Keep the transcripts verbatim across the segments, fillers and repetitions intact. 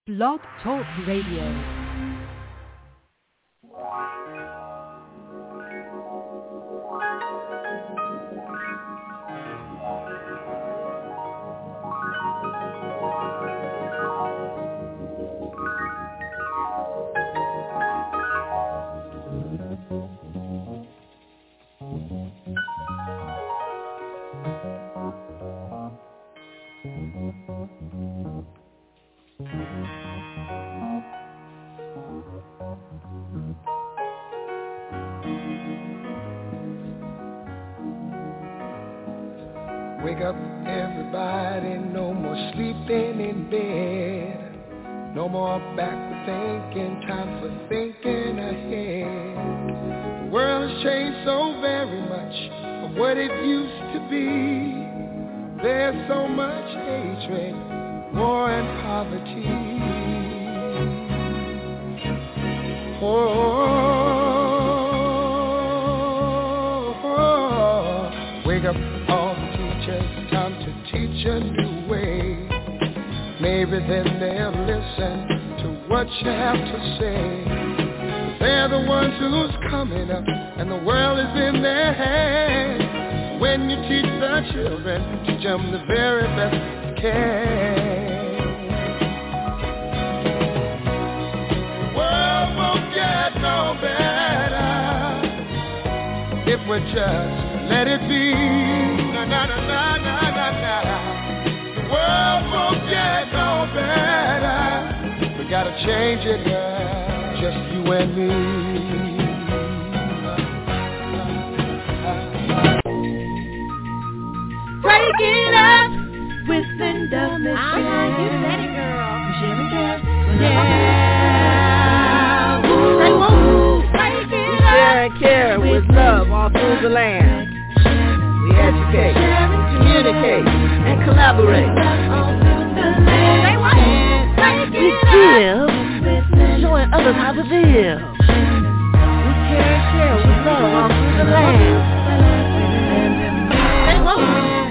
Blog Talk Radio. Wake up, everybody, no more sleeping in bed. No more backward thinking, time for thinking ahead. The world has changed so very much from what it used to be. There's so much hatred, war and poverty. Oh, oh, oh. Wake up all the teachers, time to teach a new way. Maybe then they'll listen to what you have to say. They're the ones who's coming up, and the world is in their hands. When you teach the children, teach them the very best you can. The world won't get no better if we just let it be. Na na na na na na na. The world won't get no better. We gotta change it, girl, just you and me. Break it up with Linda Mitchell. Uh-huh, you said it, girl. Yeah. Say whoa. Break it up. Share and care with love all through the land. We educate, communicate, and collaborate. Say what? We give, showing others how to live. We care and share with love all through the land. Say whoa.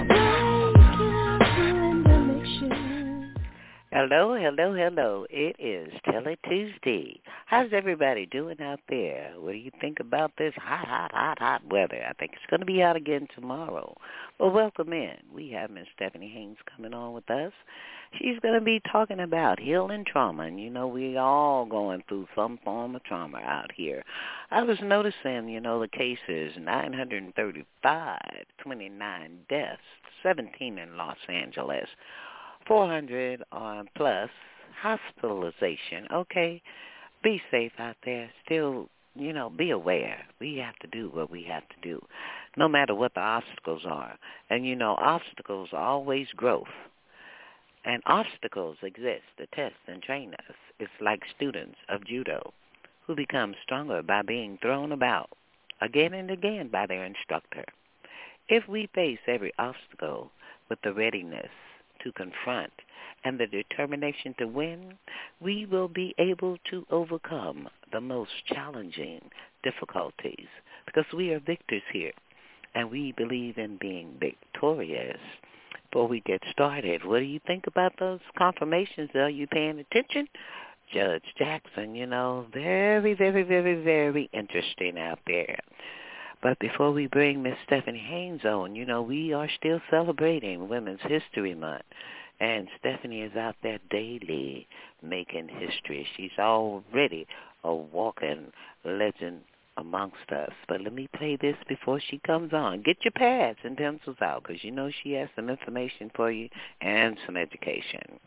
Hello, hello, hello. It is Tele Tuesday. How's everybody doing out there? What do you think about this hot, hot, hot, hot weather? I think it's going to be out again tomorrow. Well, welcome in. We have Miss Stephanie Haynes coming on with us. She's going to be talking about healing trauma. And, you know, we all going through some form of trauma out here. I was noticing, you know, the cases, nine hundred thirty-five, twenty-nine deaths, seventeen in Los Angeles. four hundred uh, plus hospitalization. Okay, be safe out there. Still, you know, be aware. We have to do what we have to do, no matter what the obstacles are. And, you know, obstacles are always growth. And obstacles exist to test and train us. It's like students of judo who become stronger by being thrown about again and again by their instructor. If we face every obstacle with the readiness to confront and the determination to win, we will be able to overcome the most challenging difficulties because we are victors here and we believe in being victorious. Before we get started, what do you think about those confirmations? Are you paying attention? Judge Jackson, you know, very, very, very, very interesting out there. But before we bring Miss Stephanie Haynes on, you know, we are still celebrating Women's History Month. And Stephanie is out there daily making history. She's already a walking legend amongst us. But let me play this before she comes on. Get your pads and pencils out because you know she has some information for you and some education.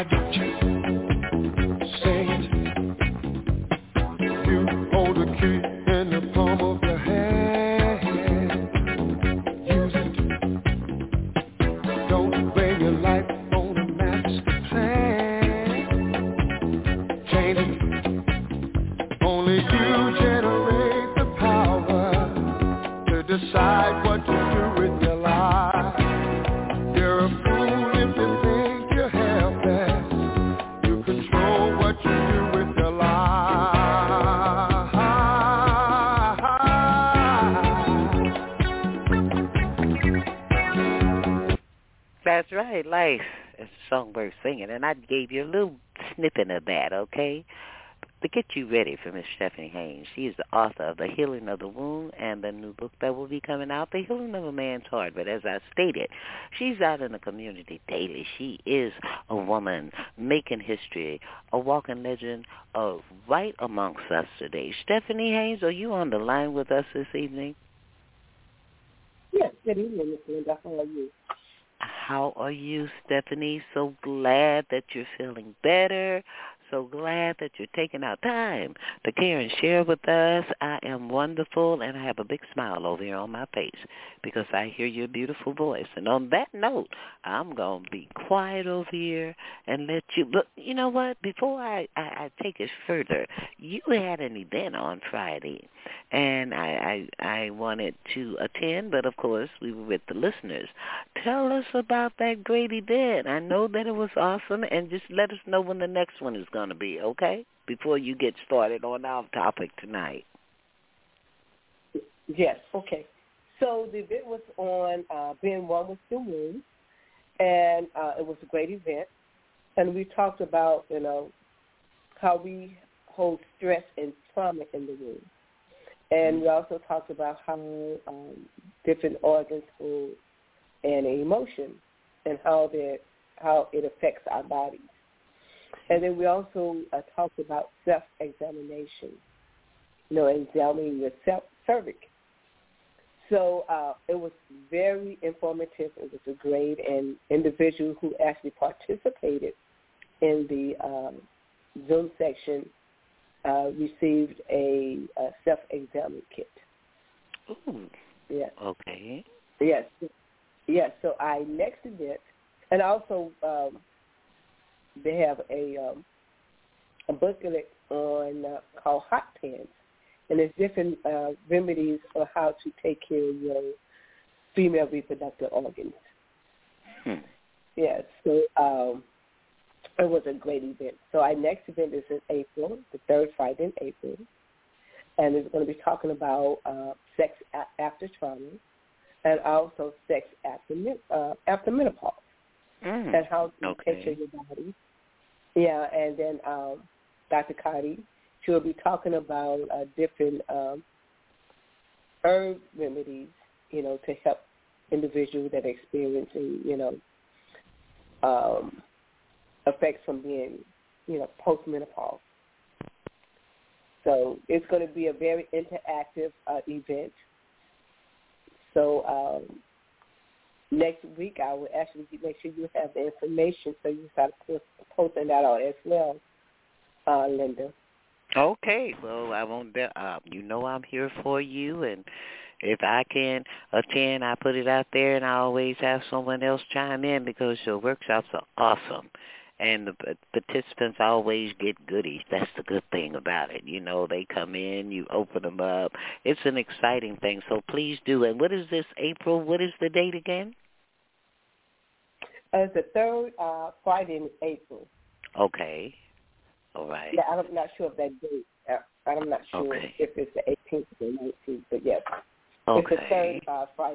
Why don't you sing it? You hold a key in the palm of your hand. Use it. Don't bring your life on a master plan. Change it. Only you generate the power to decide what to do with your life. You're a fool if you think you have that. You control what you do with your life. That's right, life. It's a songbird singing, and I gave you a little snippet of that, okay? To get you ready for Miss Stephanie Haynes. She is the author of The Healing of the Wound and the new book that will be coming out, The Healing of a Man's Heart. But as I stated, she's out in the community daily. She is a woman making history, a walking legend of right amongst us today. Stephanie Haynes, are you on the line with us this evening? Yes, good evening, Miss Linda. How are you? How are you, Stephanie? So glad that you're feeling better. So glad that you're taking out time to care and share with us. I am wonderful, and I have a big smile over here on my face because I hear your beautiful voice. And on that note, I'm going to be quiet over here and let you look. You know what? Before I, I, I take it further, you had an event on Friday, and I, I, I wanted to attend, but, of course, we were with the listeners. Tell us about that great event. I know that it was awesome, and just let us know when the next one is going to be, okay, before you get started on our topic tonight. Yes, okay. So the event was on uh, Being One with the Wound, and uh, it was a great event. And we talked about, you know, how we hold stress and trauma in the womb. And mm-hmm. we also talked about how um, different organs hold an emotion and how, how it affects our bodies. And then we also uh, talked about self-examination, you know, examining your self cervix. So uh, it was very informative. It was a great and individual who actually participated in the um, Zoom section uh, received a, a self-exam kit. Ooh. Yes. Okay. Yes. Yes. So I next event, and also um, they have a um, a booklet on uh, called Hot Pants, and there's different uh, remedies on how to take care of your female reproductive organs. Hmm. Yes. So um, it was a great event. So our next event is in April, the third Friday in April, and it's going to be talking about uh, sex a- after trauma, and also sex after uh, after menopause. Mm. And how to okay. take care of your body. Yeah, and then um, Doctor Cotty, she'll be talking about uh, different um, herb remedies, you know, to help individuals that are experiencing, you know, um, effects from being, you know, postmenopause. So it's going to be a very interactive uh, event. So um, next week, I will actually make sure you have the information so you start posting that out as well, uh, Linda. Okay. Well, I won't. Uh, you know, I'm here for you, and if I can attend, I put it out there, and I always have someone else chime in because your workshops are awesome, and the participants always get goodies. That's the good thing about it. You know, they come in, you open them up. It's an exciting thing. So please do. And what is this, April? What is the date again? Uh, it's the third uh, Friday in April. Okay. All right. Yeah, I'm not sure of that date. Uh, I'm not sure okay. if it's the eighteenth or the nineteenth, but yes. Okay. It's the third uh, Friday.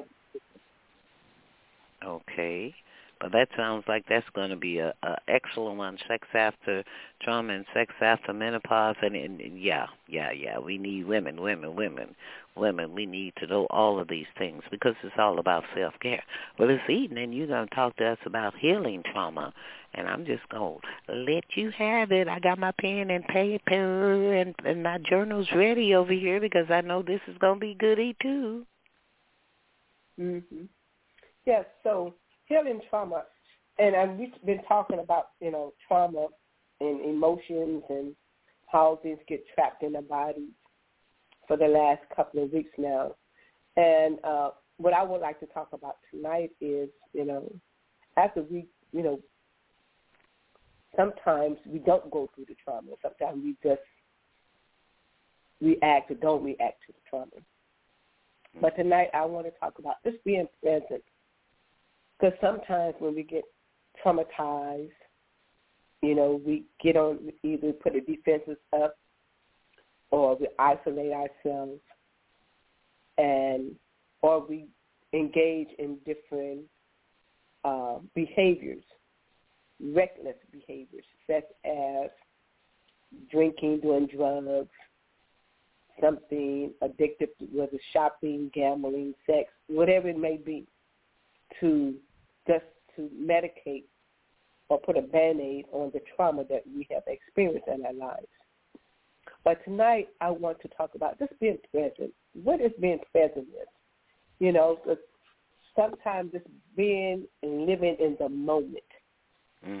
Okay. But that sounds like that's going to be a, a excellent one, sex after trauma and sex after menopause. And, and, and yeah, yeah, yeah, we need women, women, women, women. We need to know all of these things because it's all about self-care. Well, this evening you're going to talk to us about healing trauma, and I'm just going to let you have it. I got my pen and paper and, and my journals ready over here because I know this is going to be goody too. Mm-hmm. Yes, so healing trauma, and I've been talking about, you know, trauma and emotions and how things get trapped in the body for the last couple of weeks now. And uh, what I would like to talk about tonight is, you know, after we, you know, sometimes we don't go through the trauma. Sometimes we just react or don't react to the trauma. But tonight I want to talk about just being present. Because sometimes when we get traumatized, you know, we get on, we either put the defenses up or we isolate ourselves, and or we engage in different uh, behaviors, reckless behaviors, such as drinking, doing drugs, something addictive, whether shopping, gambling, sex, whatever it may be, to just to medicate or put a Band-Aid on the trauma that we have experienced in our lives. But tonight I want to talk about just being present. What is being present with? You know, sometimes just being and living in the moment. Mm.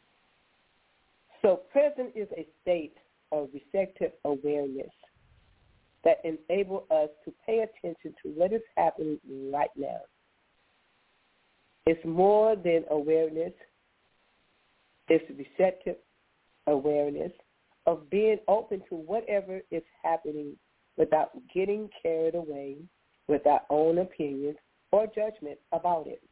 So present is a state of receptive awareness that enables us to pay attention to what is happening right now. It's more than awareness. It's receptive awareness of being open to whatever is happening without getting carried away with our own opinions or judgment about it.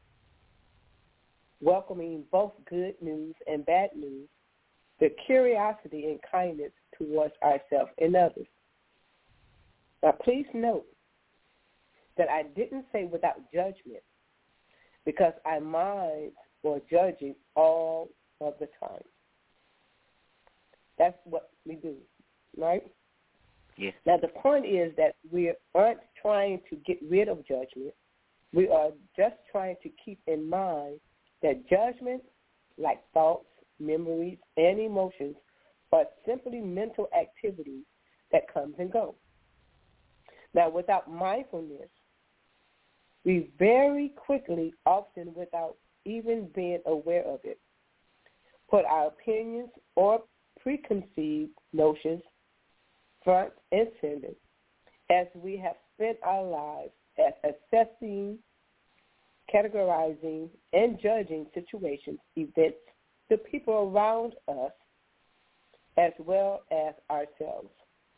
Welcoming both good news and bad news, the curiosity and kindness towards ourselves and others. Now, please note that I didn't say without judgment, because our minds are judging all of the time. That's what we do, right? Yeah. Now, the point is that we aren't trying to get rid of judgment. We are just trying to keep in mind that judgment, like thoughts, memories, and emotions, are simply mental activities that come and go. Now, without mindfulness, we very quickly, often without even being aware of it, put our opinions or preconceived notions front and center, as we have spent our lives at assessing, categorizing, and judging situations, events, the people around us, as well as ourselves.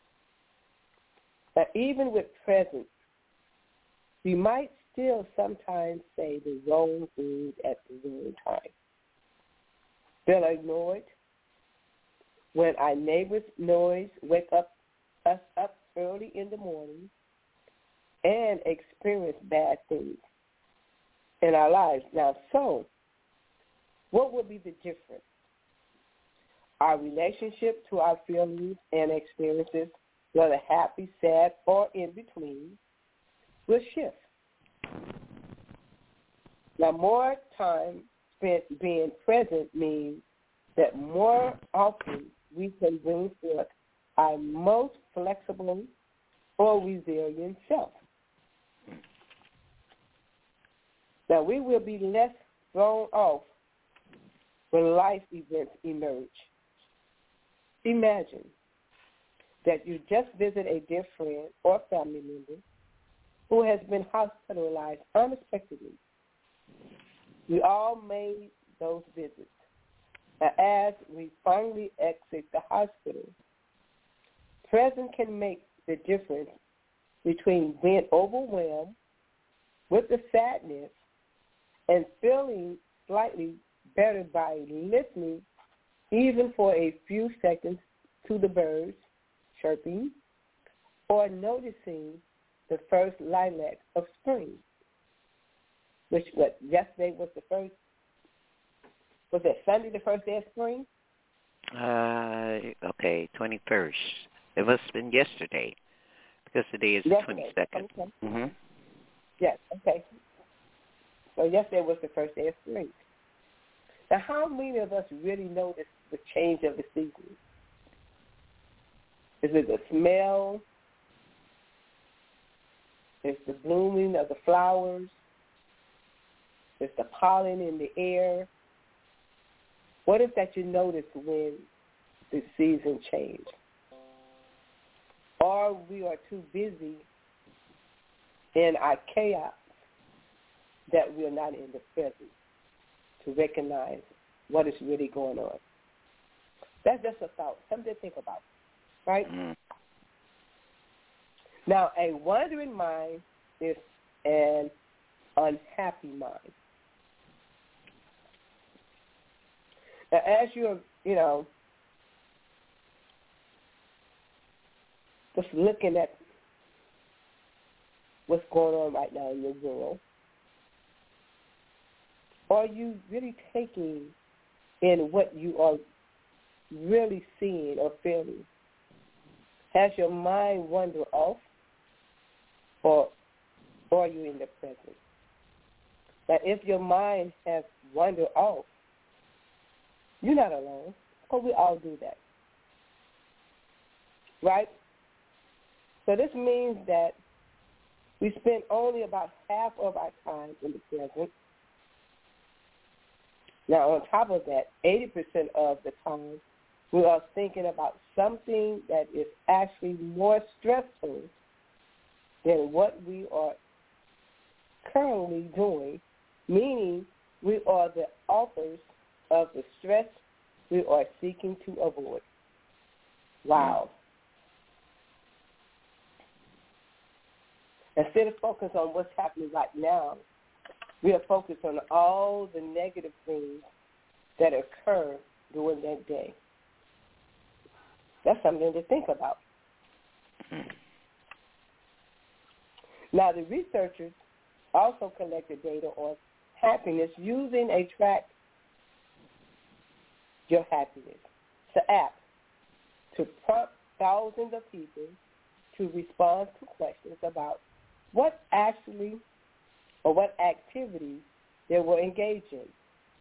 But even with presence, we might still sometimes say the wrong things at the wrong time. Feel ignored when our neighbor's noise wake up us up early in the morning and experience bad things in our lives. Now, so what would be the difference? Our relationship to our feelings and experiences, whether happy, sad, or in between, will shift. Now, more time spent being present means that more often we can bring forth our most flexible or resilient self. Now, we will be less thrown off when life events emerge. Imagine that you just visit a dear friend or family member who has been hospitalized unexpectedly. We all made those visits. As we finally exit the hospital, presence can make the difference between being overwhelmed with the sadness and feeling slightly better by listening even for a few seconds to the birds chirping or noticing the first lilac of spring, which what yesterday was the first, was that Sunday the first day of spring? Uh, okay, twenty-first. It must have been yesterday, because today is the twenty-second. Okay. Mm-hmm. Yes, okay. So yesterday was the first day of spring. Now, how many of us really notice the change of the season? Is it the smell? It's the blooming of the flowers? It's the pollen in the air? What is that you notice when the season change? Or we are too busy in our chaos that we are not in the present to recognize what is really going on. That's just a thought, something to think about, right? Mm. Now, a wandering mind is an unhappy mind. Now, as you're, you know, just looking at what's going on right now in your world, are you really taking in what you are really seeing or feeling? Has your mind wandered off, or, or are you in the present? Now, if your mind has wandered off, you're not alone, because we all do that, right? So this means that we spend only about half of our time in the present. Now, on top of that, eighty percent of the time, we are thinking about something that is actually more stressful than what we are currently doing, meaning we are the authors of the stress we are seeking to avoid. Wow. Instead of focus on what's happening right now, we are focused on all the negative things that occur during that day. That's something to think about. Now, the researchers also collected data on happiness using a track your happiness. It's an app to prompt thousands of people to respond to questions about what actually or what activities they were engaged in,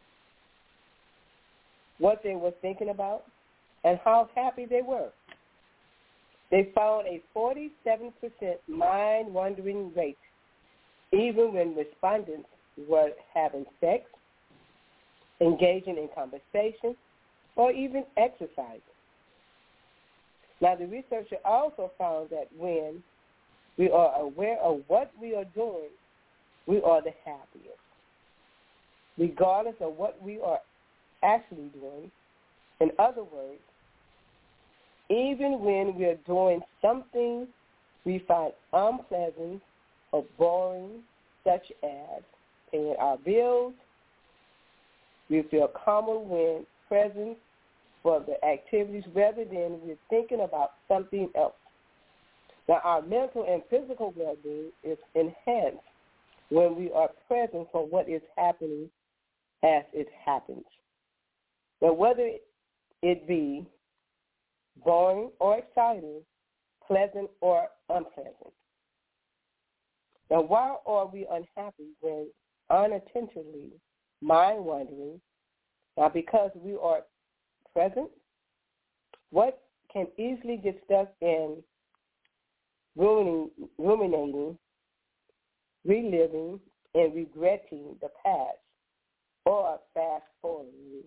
what they were thinking about, and how happy they were. They found a forty-seven percent mind-wandering rate, even when respondents were having sex, engaging in conversation, or even exercising. Now, the researcher also found that when we are aware of what we are doing, we are the happiest. Regardless of what we are actually doing, in other words, even when we are doing something we find unpleasant or boring, such as paying our bills, we feel calmer when present for the activities rather than we're thinking about something else. Now, our mental and physical well-being is enhanced when we are present for what is happening as it happens. Now, whether it be boring or exciting, pleasant or unpleasant. Now, why are we unhappy when unintentionally mind-wandering? Now, because we are present, what can easily get stuck in ruining, ruminating, reliving, and regretting the past, or fast-forwarding,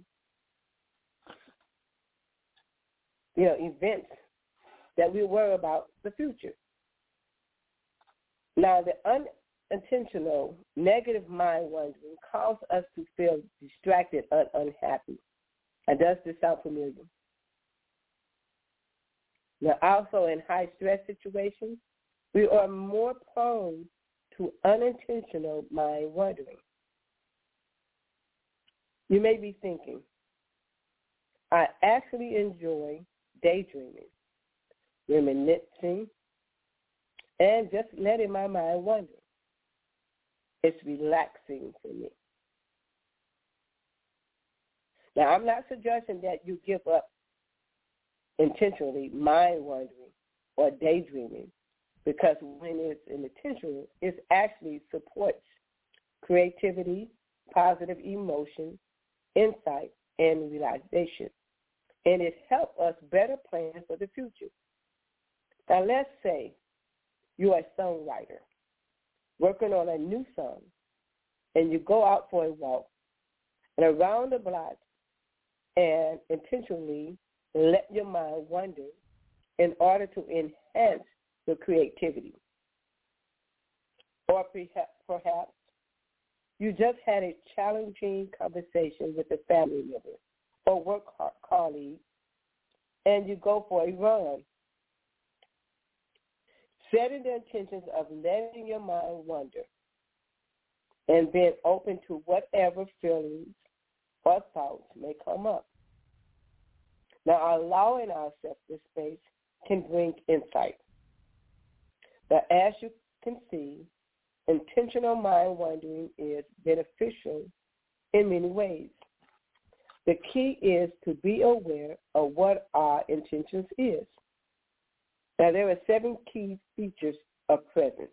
you know, events that we worry about the future. Now, the unintentional negative mind wandering causes us to feel distracted and unhappy. And does this sound familiar? Now, also in high-stress situations, we are more prone to unintentional mind wandering. You may be thinking, I actually enjoy daydreaming, reminiscing, and just letting my mind wander. It's relaxing to me. Now, I'm not suggesting that you give up intentionally mind wandering or daydreaming, because when it's intentional, it actually supports creativity, positive emotion, insight, and realization. And it helps us better plan for the future. Now, let's say you're a songwriter working on a new song, and you go out for a walk, and around the block, and intentionally let your mind wander in order to enhance your creativity. Or perhaps you just had a challenging conversation with a family member or work colleague, and you go for a run. Setting the intentions of letting your mind wander and being open to whatever feelings or thoughts may come up. Now, allowing ourselves this space can bring insight. But as you can see, intentional mind wandering is beneficial in many ways. The key is to be aware of what our intentions is. Now, there are seven key features of presence.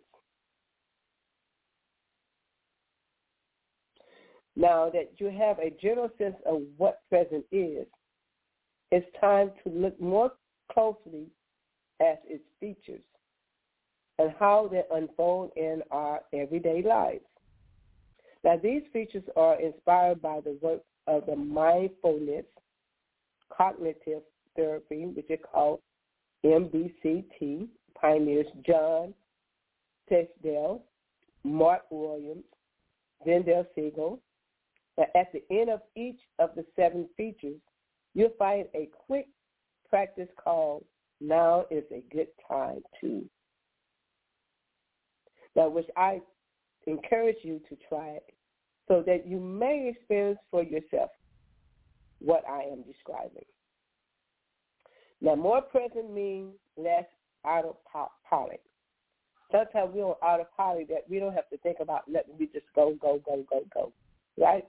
Now that you have a general sense of what present is, it's time to look more closely at its features and how they unfold in our everyday lives. Now, these features are inspired by the work of the mindfulness cognitive therapy, which is called M B C T, pioneers John Tisdale, Mark Williams, Zindel Siegel. Now, at the end of each of the seven features, you'll find a quick practice called Now is a Good Time To. Now, which I encourage you to try it so that you may experience for yourself what I am describing. Now, more present means less autopilot. Sometimes we're on autopilot that we don't have to think about nothing. We just go, go, go, go, go, right?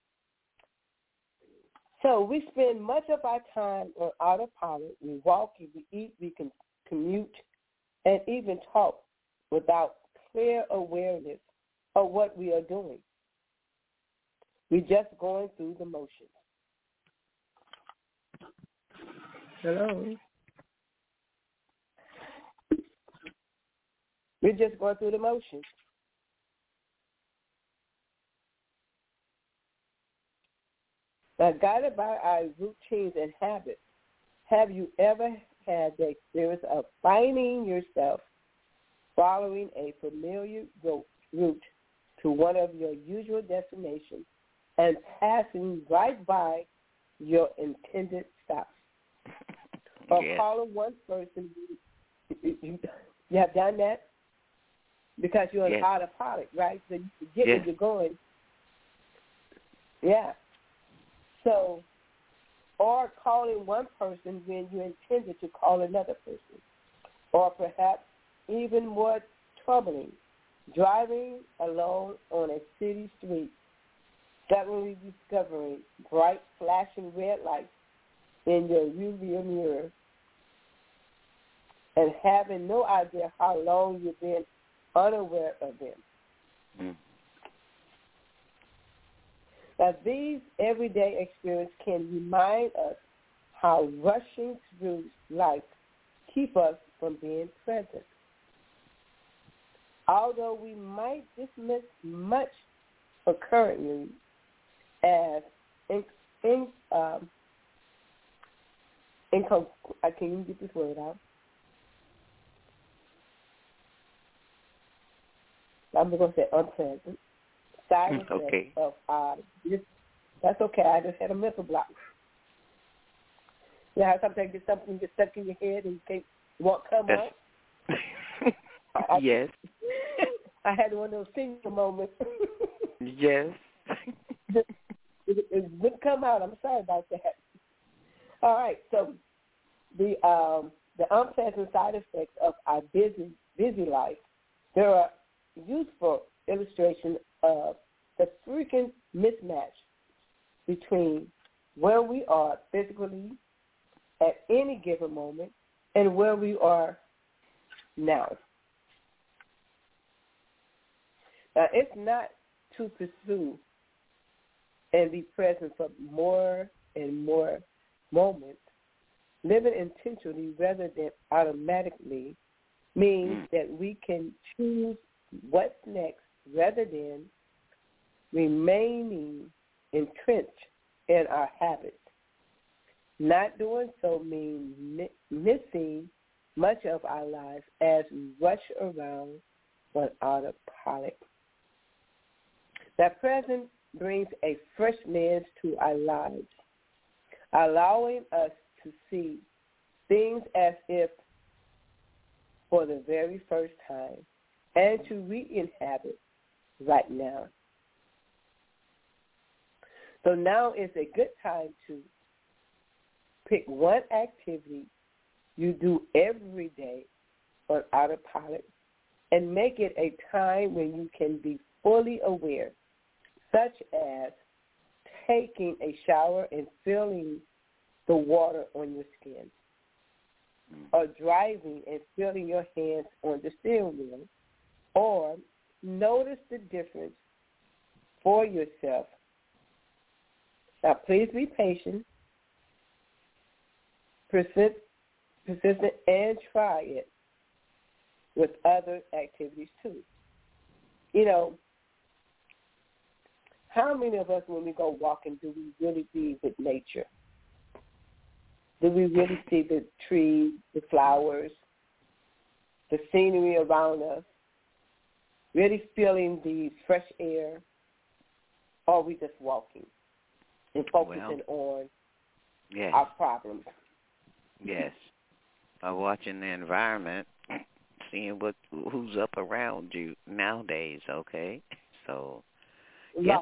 So we spend much of our time on autopilot. We walk, we eat, we can commute, and even talk without clear awareness of what we are doing. We're just going through the motions. Hello? We're just going through the motions. Now, guided by our routines and habits, have you ever had the experience of finding yourself following a familiar route to one of your usual destinations and passing right by your intended stops? Or yes. calling one person, you have done that? Because you're on yes. autopilot, right? So you forget yes. where you're going. Yeah. So, or calling one person when you intended to call another person. Or perhaps even more troubling, driving alone on a city street, suddenly discovering bright flashing red lights in your rearview mirror and having no idea how long you've been unaware of them. Mm. Now, these everyday experiences can remind us how rushing through life keep us from being present. Although we might dismiss much currently as in, in, um, income, I can't even get this word out. I'm going to say unpleasant. Side effects okay. of uh, this. That's okay. I just had a mental block. You know, sometimes you get something gets stuck in your head and you can't you won't come That's... out. I, yes. I had one of those single moments. yes. it, it, it wouldn't come out. I'm sorry about that. All right. So the um, the unpleasant side effects of our busy busy life. There are useful illustrations of the freaking mismatch between where we are physically at any given moment and where we are now. Now, it's not to pursue and be present for more and more moments. Living intentionally rather than automatically means mm. that we can choose what's next rather than remaining entrenched in our habits Not doing so means mi- missing much of our lives as we rush around on autopilot. That present brings a fresh lens to our lives, allowing us to see things as if for the very first time and to re-inhabit right now. So now is a good time to pick one activity you do every day on autopilot and make it a time when you can be fully aware, such as taking a shower and feeling the water on your skin, or driving and feeling your hands on the steering wheel, or notice the difference for yourself. Now, please be patient, persist, persistent, and try it with other activities too. You know, how many of us, when we go walking, do we really be with nature? Do we really see the trees, the flowers, the scenery around us, really feeling the fresh air, or are we just walking and focusing well, on yes. our problems? Yes. By watching the environment, seeing what who's up around you nowadays, okay? So, yeah.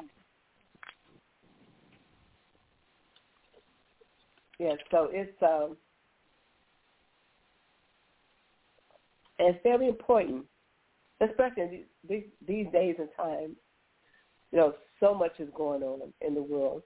Yeah, so it's um, it's very important, especially these, these days and times. You know, so much is going on in the world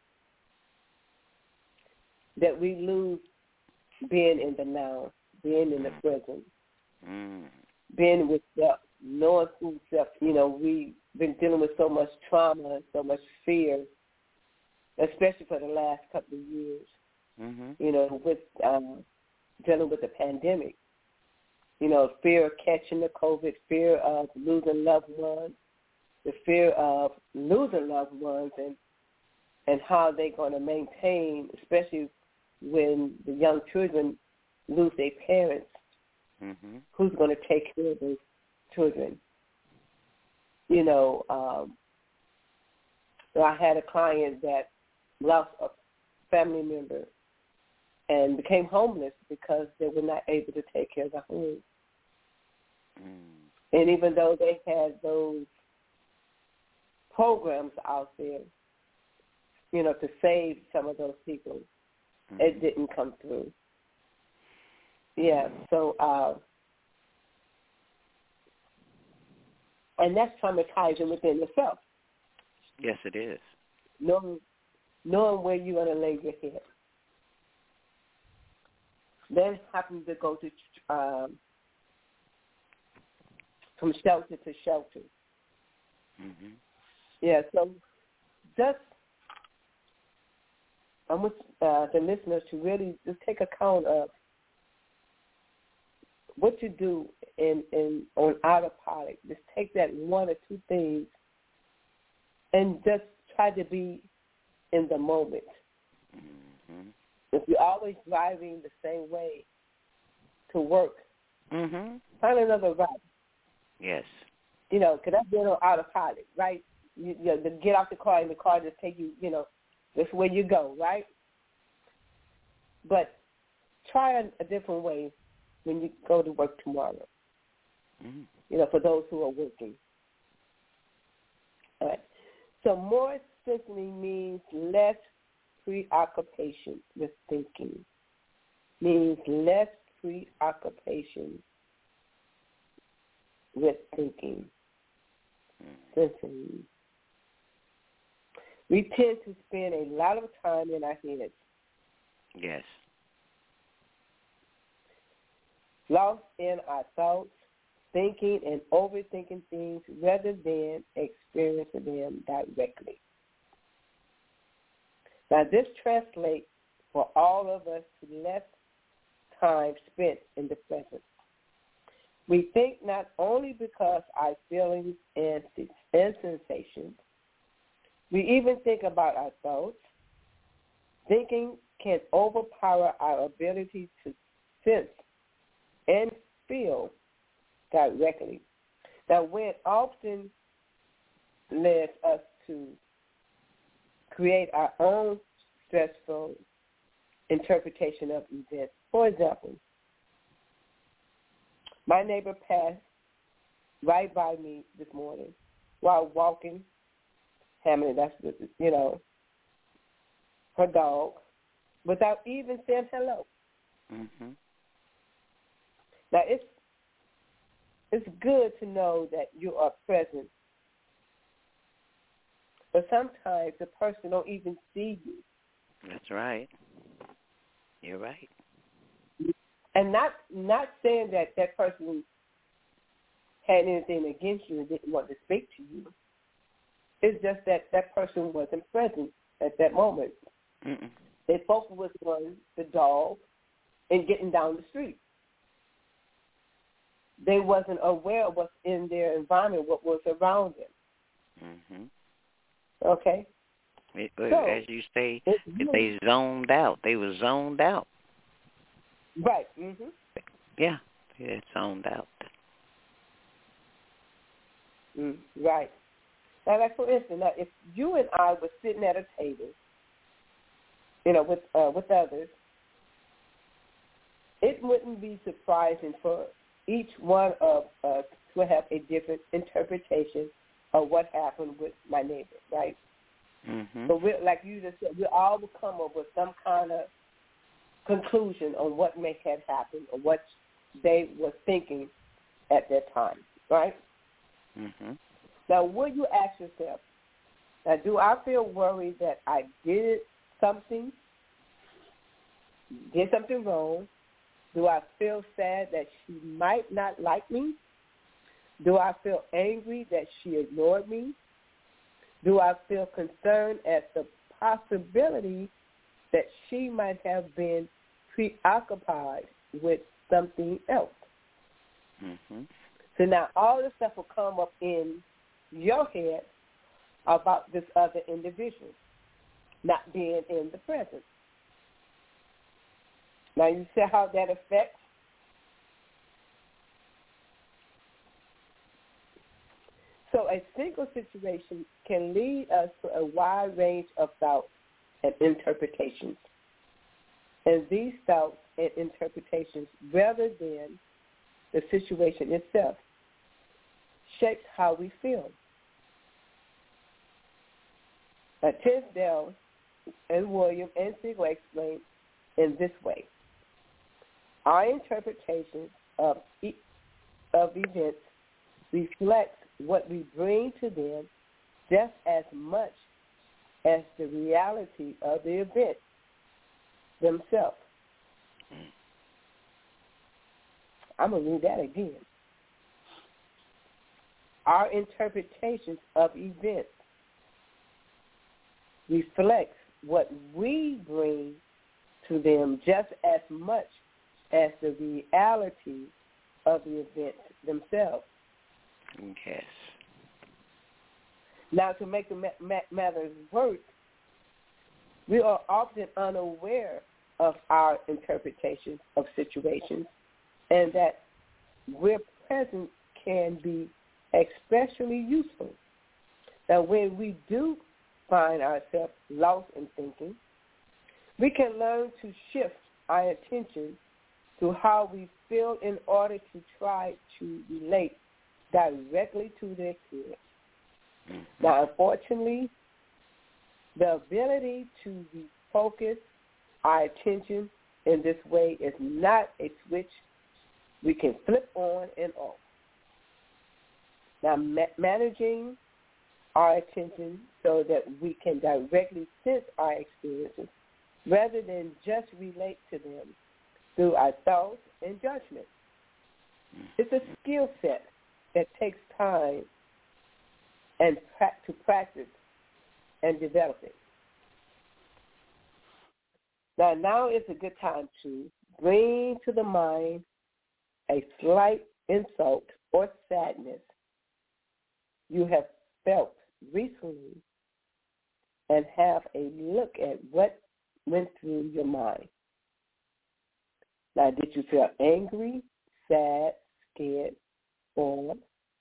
that we lose being in the now, being in the present, mm. being with self, knowing who self. You know, we've been dealing with so much trauma and so much fear, especially for the last couple of years. Mm-hmm. You know, with um, dealing with the pandemic, you know, fear of catching the COVID, fear of losing loved ones, the fear of losing loved ones, and and how they're going to maintain, especially when the young children lose their parents. Mm-hmm. Who's going to take care of those children? You know, um, so I had a client that lost a family member and became homeless because they were not able to take care of the home. Mm. And even though they had those programs out there, you know, to save some of those people, mm-hmm. it didn't come through. Yeah, so, uh, and that's traumatizing within yourself. Yes, it is. Knowing, knowing where you're going to lay your head. Then having to go to um, from shelter to shelter. Mm-hmm. Yeah, so just I want uh, the listeners to really just take account of what you do in, in on autopilot. Just take that one or two things and just try to be in the moment. Mm-hmm. If you're always driving the same way to work, mm-hmm. find another route. Yes. You know, because I've been on autopilot, right? You, you know, to get off the car and the car just take you, you know, that's where you go, right? But try a, a different way when you go to work tomorrow, mm-hmm. you know, for those who are working. All right. So more simply means less preoccupation with thinking, means less preoccupation with thinking. Simply. We tend to spend a lot of time in our heads. Yes. Lost in our thoughts, thinking and overthinking things rather than experiencing them directly. Now, this translates for all of us to less time spent in the present. We think not only because our feelings and, and sensations, we even think about our thoughts. Thinking can overpower our ability to sense and feel directly. Now, when often led us to create our own stressful interpretation of events. For example, my neighbor passed right by me this morning while walking, Hamilton, that's, you know, her dog, without even saying hello. Mm-hmm. Now, it's it's good to know that you are present, but sometimes the person don't even see you. That's right. You're right. And not not saying that that person had anything against you and didn't want to speak to you. It's just that that person wasn't present at that moment. Mm-mm. They focused was on the dog and getting down the street. They wasn't aware of what's in their environment, what was around them. Mm-hmm. Okay? It, so, as you say, if they zoned out. They were zoned out. Right. Mm-hmm. Yeah, they zoned out. Mm, right. Now, like for instance, now, if you and I were sitting at a table, you know, with uh, with others, it wouldn't be surprising for each one of us to have a different interpretation of what happened with my neighbor, right? Mm-hmm. But we, like you just said, we all will come up with some kind of conclusion on what may have happened or what they were thinking at that time, right? Mm-hmm. Now, will you ask yourself, now, do I feel worried that I did something, did something wrong? Do I feel sad that she might not like me? Do I feel angry that she ignored me? Do I feel concerned at the possibility that she might have been preoccupied with something else? Mm-hmm. So now all this stuff will come up in your head about this other individual not being in the present. Now you see how that affects? So a single situation can lead us to a wide range of thoughts and interpretations. And these thoughts and interpretations, rather than the situation itself, shapes how we feel. Now, Tisdale and William and Siegel explain in this way. Our interpretations of, e- of events reflect what we bring to them just as much as the reality of the event themselves. I'm going to read that again. Our interpretations of events reflects what we bring to them just as much as the reality of the event themselves. Yes. Now, to make the ma- ma- matters worse, we are often unaware of our interpretations of situations, and that where present can be especially useful. Now, when we do find ourselves lost in thinking, we can learn to shift our attention to how we feel in order to try to relate directly to the experience. Mm-hmm. Now, unfortunately, the ability to refocus our attention in this way is not a switch we can flip on and off. Now, ma- managing our attention so that we can directly sense our experiences rather than just relate to them through our thoughts and judgment. It's a skill set that takes time and pra- to practice and develop it. Now, now is a good time to bring to the mind a slight insult or sadness you have felt recently and have a look at what went through your mind? Now, did you feel angry, sad, scared, bored?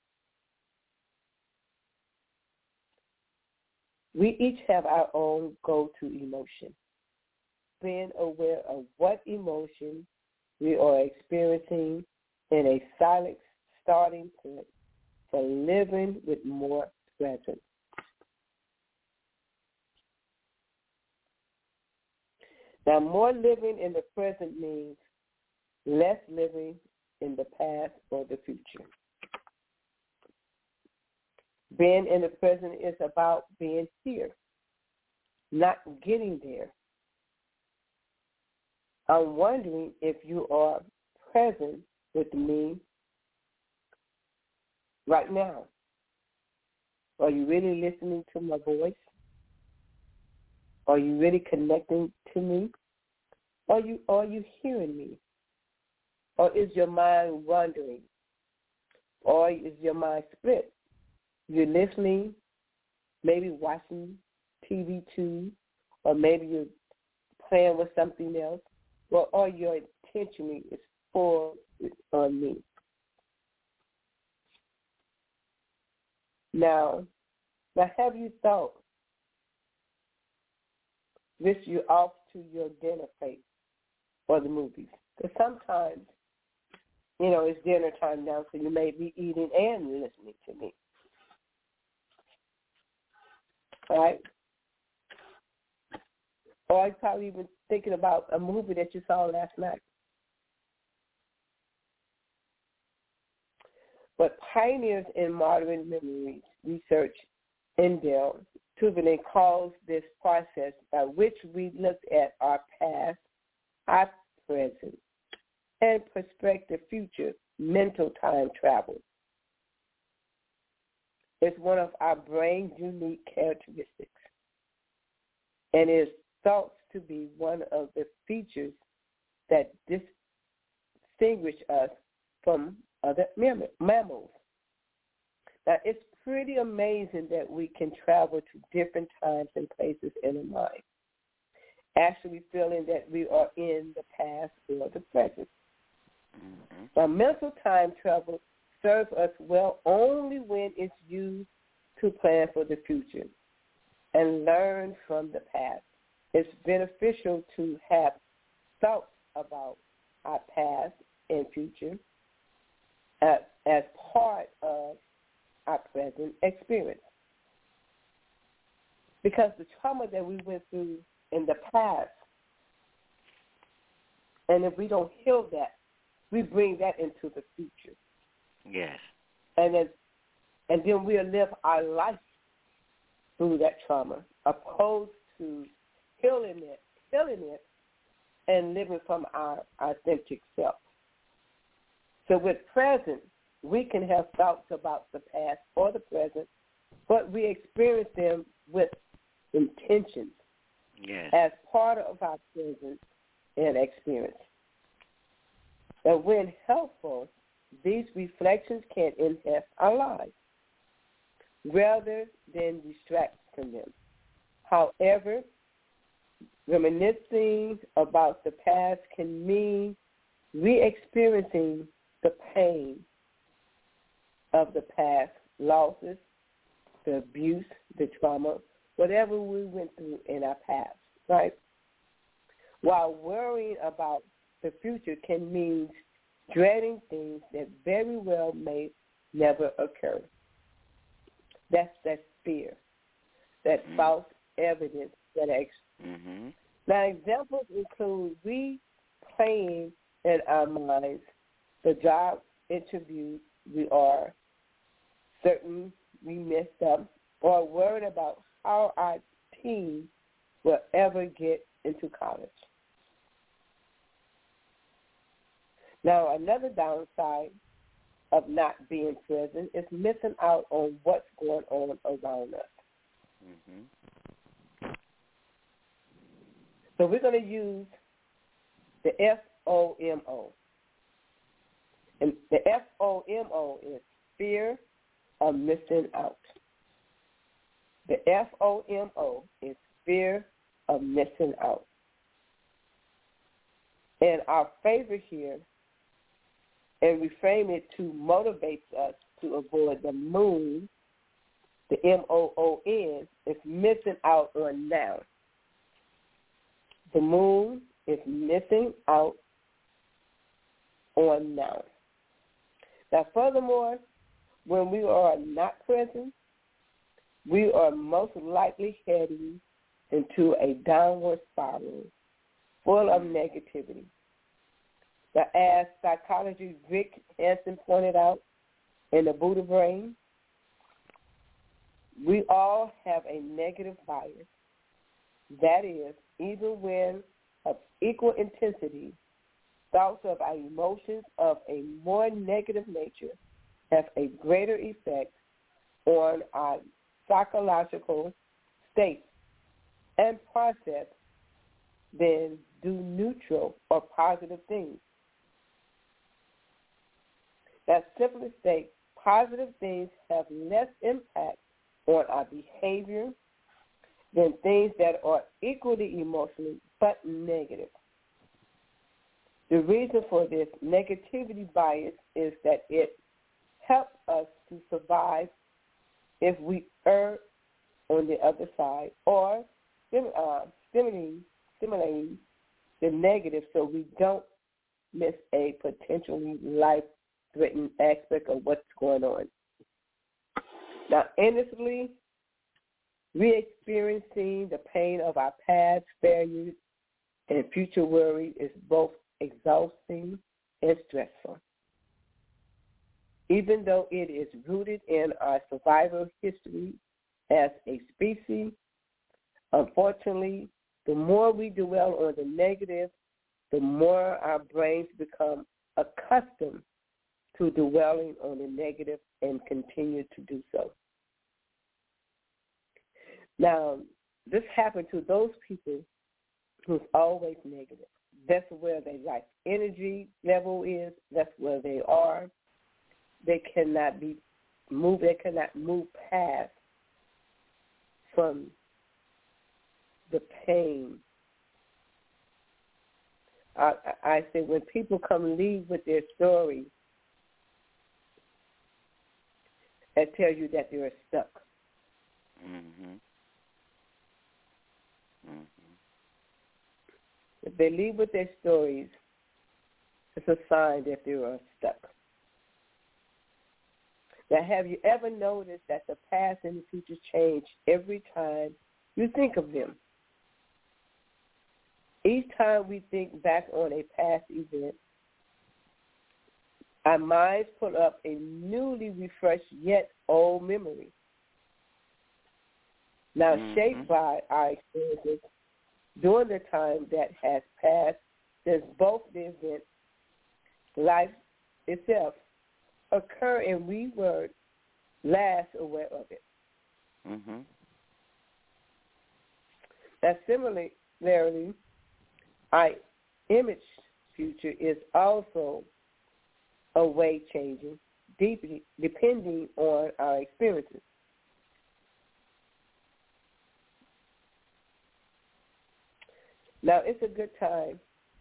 We each have our own go-to emotion. Being aware of what emotion we are experiencing in a silent starting point for living with more presence. Now, more living in the present means less living in the past or the future. Being in the present is about being here, not getting there. I'm wondering if you are present with me right now. Are you really listening to my voice? Are you really connecting to me? Are you, are you hearing me? Or is your mind wandering? Or is your mind split? You're listening, maybe watching T V too, or maybe you're playing with something else, or all your attention is full on me. Now, now have you thought this you're off to your dinner plate or the movies? Because sometimes, you know, it's dinner time now, so you may be eating and listening to me. Right? Or you're probably even thinking about a movie that you saw last night. But pioneers in modern memory research, Endel Tuvinen, calls this process by which we look at our past, our present, and prospective future mental time travel. It's one of our brain's unique characteristics, and is thought to be one of the features that distinguish us from other mammals. Now, it's pretty amazing that we can travel to different times and places in the mind, actually feeling that we are in the past or the present. Mm-hmm. Now, mental time travel serves us well only when it's used to plan for the future and learn from the past. It's beneficial to have thoughts about our past and future as, as part of our present experience. Because the trauma that we went through in the past, and if we don't heal that, we bring that into the future. Yes. And then, and then we'll live our life through that trauma, opposed to healing it, healing it, and living from our authentic self. So with present, we can have thoughts about the past or the present, but we experience them with intentions. Yes. As part of our present and experience. And when helpful, these reflections can enhance our lives rather than distract from them. However, reminiscing about the past can mean re-experiencing the pain of the past losses, the abuse, the trauma, whatever we went through in our past, right? While worrying about the future can mean dreading things that very well may never occur. That's that fear, that mm-hmm. false evidence that exists. Mm-hmm. Now, examples include replaying in our minds the job interview we are certain we messed up, or worried about how our team will ever get into college. Now, another downside of not being present is missing out on what's going on around us. Mm-hmm. So we're going to use the F O M O. And the F O M O is fear of missing out. The F O M O is fear of missing out. And our favor here, and reframe it to motivate us to avoid the moon, the M O O N, is missing out on now. The moon is missing out on now. Now, furthermore, when we are not present, we are most likely heading into a downward spiral full of negativity. Now, as psychologist Rick Hanson pointed out in the Buddha Brain, we all have a negative bias. That is, even when of equal intensity, thoughts of our emotions of a more negative nature have a greater effect on our psychological state and process than do neutral or positive things. That simply states positive things have less impact on our behavior than things that are equally emotional but negative. The reason for this negativity bias is that it helps us to survive if we err on the other side, or uh, stimulating, stimulating the negative so we don't miss a potentially life-threatening aspect of what's going on. Now, endlessly re-experiencing the pain of our past failures and future worry is both exhausting and stressful. Even though it is rooted in our survival history as a species, unfortunately, the more we dwell on the negative, the more our brains become accustomed to dwelling on the negative and continue to do so. Now, this happened to those people who's always negative. That's where their life energy level is. That's where they are. They cannot be moved. They cannot move past from the pain. I, I say when people come leave with their story and tell you that they're stuck. Mm-hmm. Mm-hmm. If they leave with their stories, it's a sign that they are stuck. Now, have you ever noticed that the past and the future change every time you think of them? Each time we think back on a past event, our minds pull up a newly refreshed yet old memory. Now, mm-hmm. shaped by our experiences during the time that has passed since both the event, life itself, occur and we were last aware of it. Mm-hmm. Now, similarly, our image future is also a way changing, deeply depending on our experiences. Now, it's a good time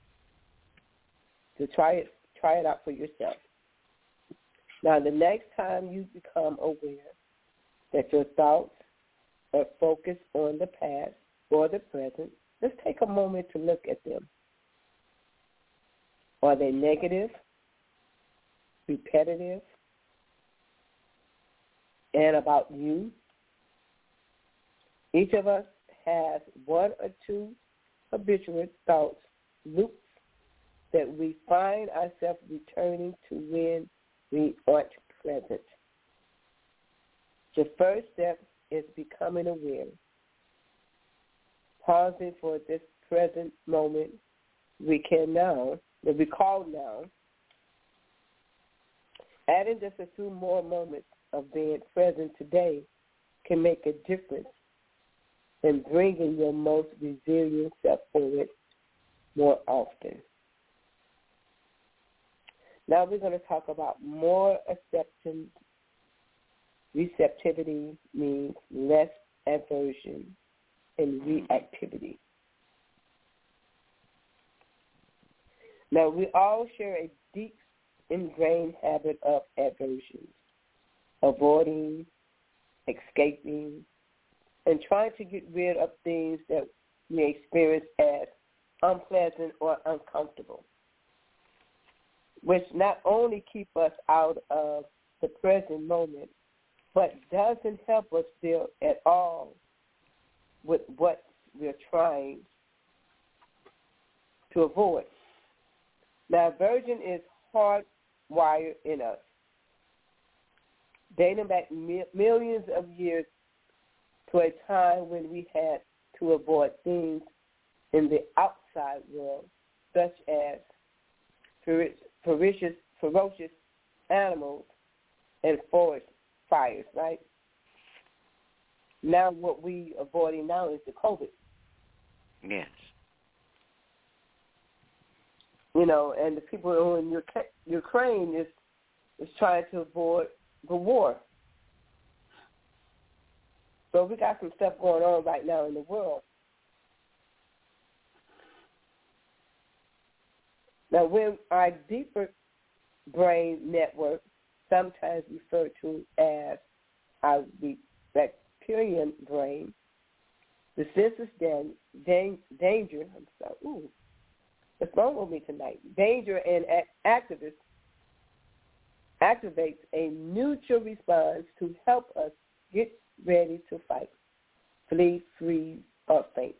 to try it, try it out for yourself. Now, the next time you become aware that your thoughts are focused on the past or the present, let's take a moment to look at them. Are they negative, repetitive, and about you? Each of us has one or two habitual thoughts, loops, that we find ourselves returning to when we aren't present. The first step is becoming aware, pausing for this present moment. We can now, that we call now, adding just a few more moments of being present today can make a difference in bringing your most resilient self forward more often. Now we're going to talk about more acceptance. Receptivity means less aversion and reactivity. we all share a deep ingrained habit of aversion, avoiding, escaping, and trying to get rid of things that we experience as unpleasant or uncomfortable, which not only keep us out of the present moment, but doesn't help us deal at all with what we're trying to avoid. Now, aversion is hardwired in us, dating back mi- millions of years to a time when we had to avoid things in the outside world, such as ferocious, ferocious animals and forest fires, right? Now what we avoiding now is the COVID. Yes. You know, and the people who in Ukraine is is trying to avoid the war. So we got some stuff going on right now in the world. Now, when our deeper brain network, sometimes referred to as our reptilian brain, the senses dan- dan- danger, I'm sorry, ooh, what's wrong with me tonight? Danger and a- activist activates a neutral response to help us get ready to fight, flee, freeze, or faint.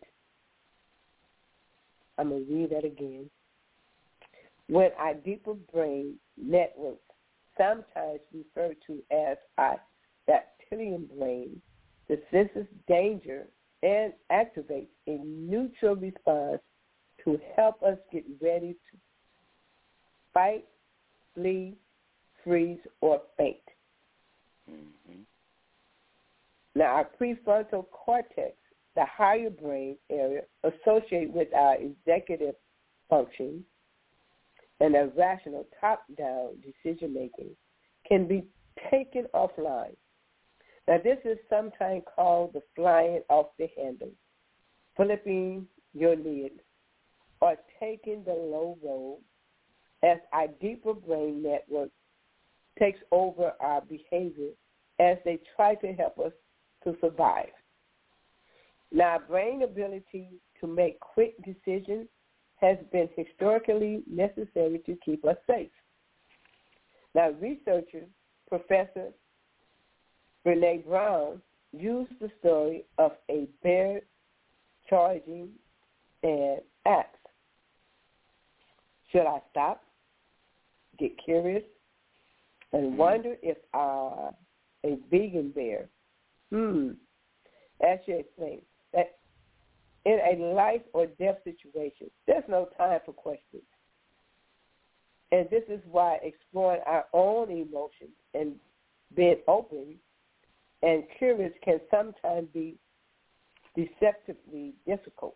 I'm going to read that again. When our deeper brain network, sometimes referred to as our reptilian brain, the senses danger and activates a neutral response to help us get ready to fight, flee, freeze, or faint. Mm-hmm. Now, our prefrontal cortex, the higher brain area associated with our executive function and a rational top-down decision-making, can be taken offline. Now, this is sometimes called the flying off the handle, flipping your lid, or taking the low road as our deeper brain network takes over our behavior as they try to help us to survive. Now, our brain ability to make quick decisions has been historically necessary to keep us safe. Now, researcher, Professor Brene Brown, used the story of a bear charging an axe. Should I stop, get curious, and wonder if uh, a vegan bear, hmm, that's your thing, that in a life or death situation, there's no time for questions. And this is why exploring our own emotions and being open and curious can sometimes be deceptively difficult.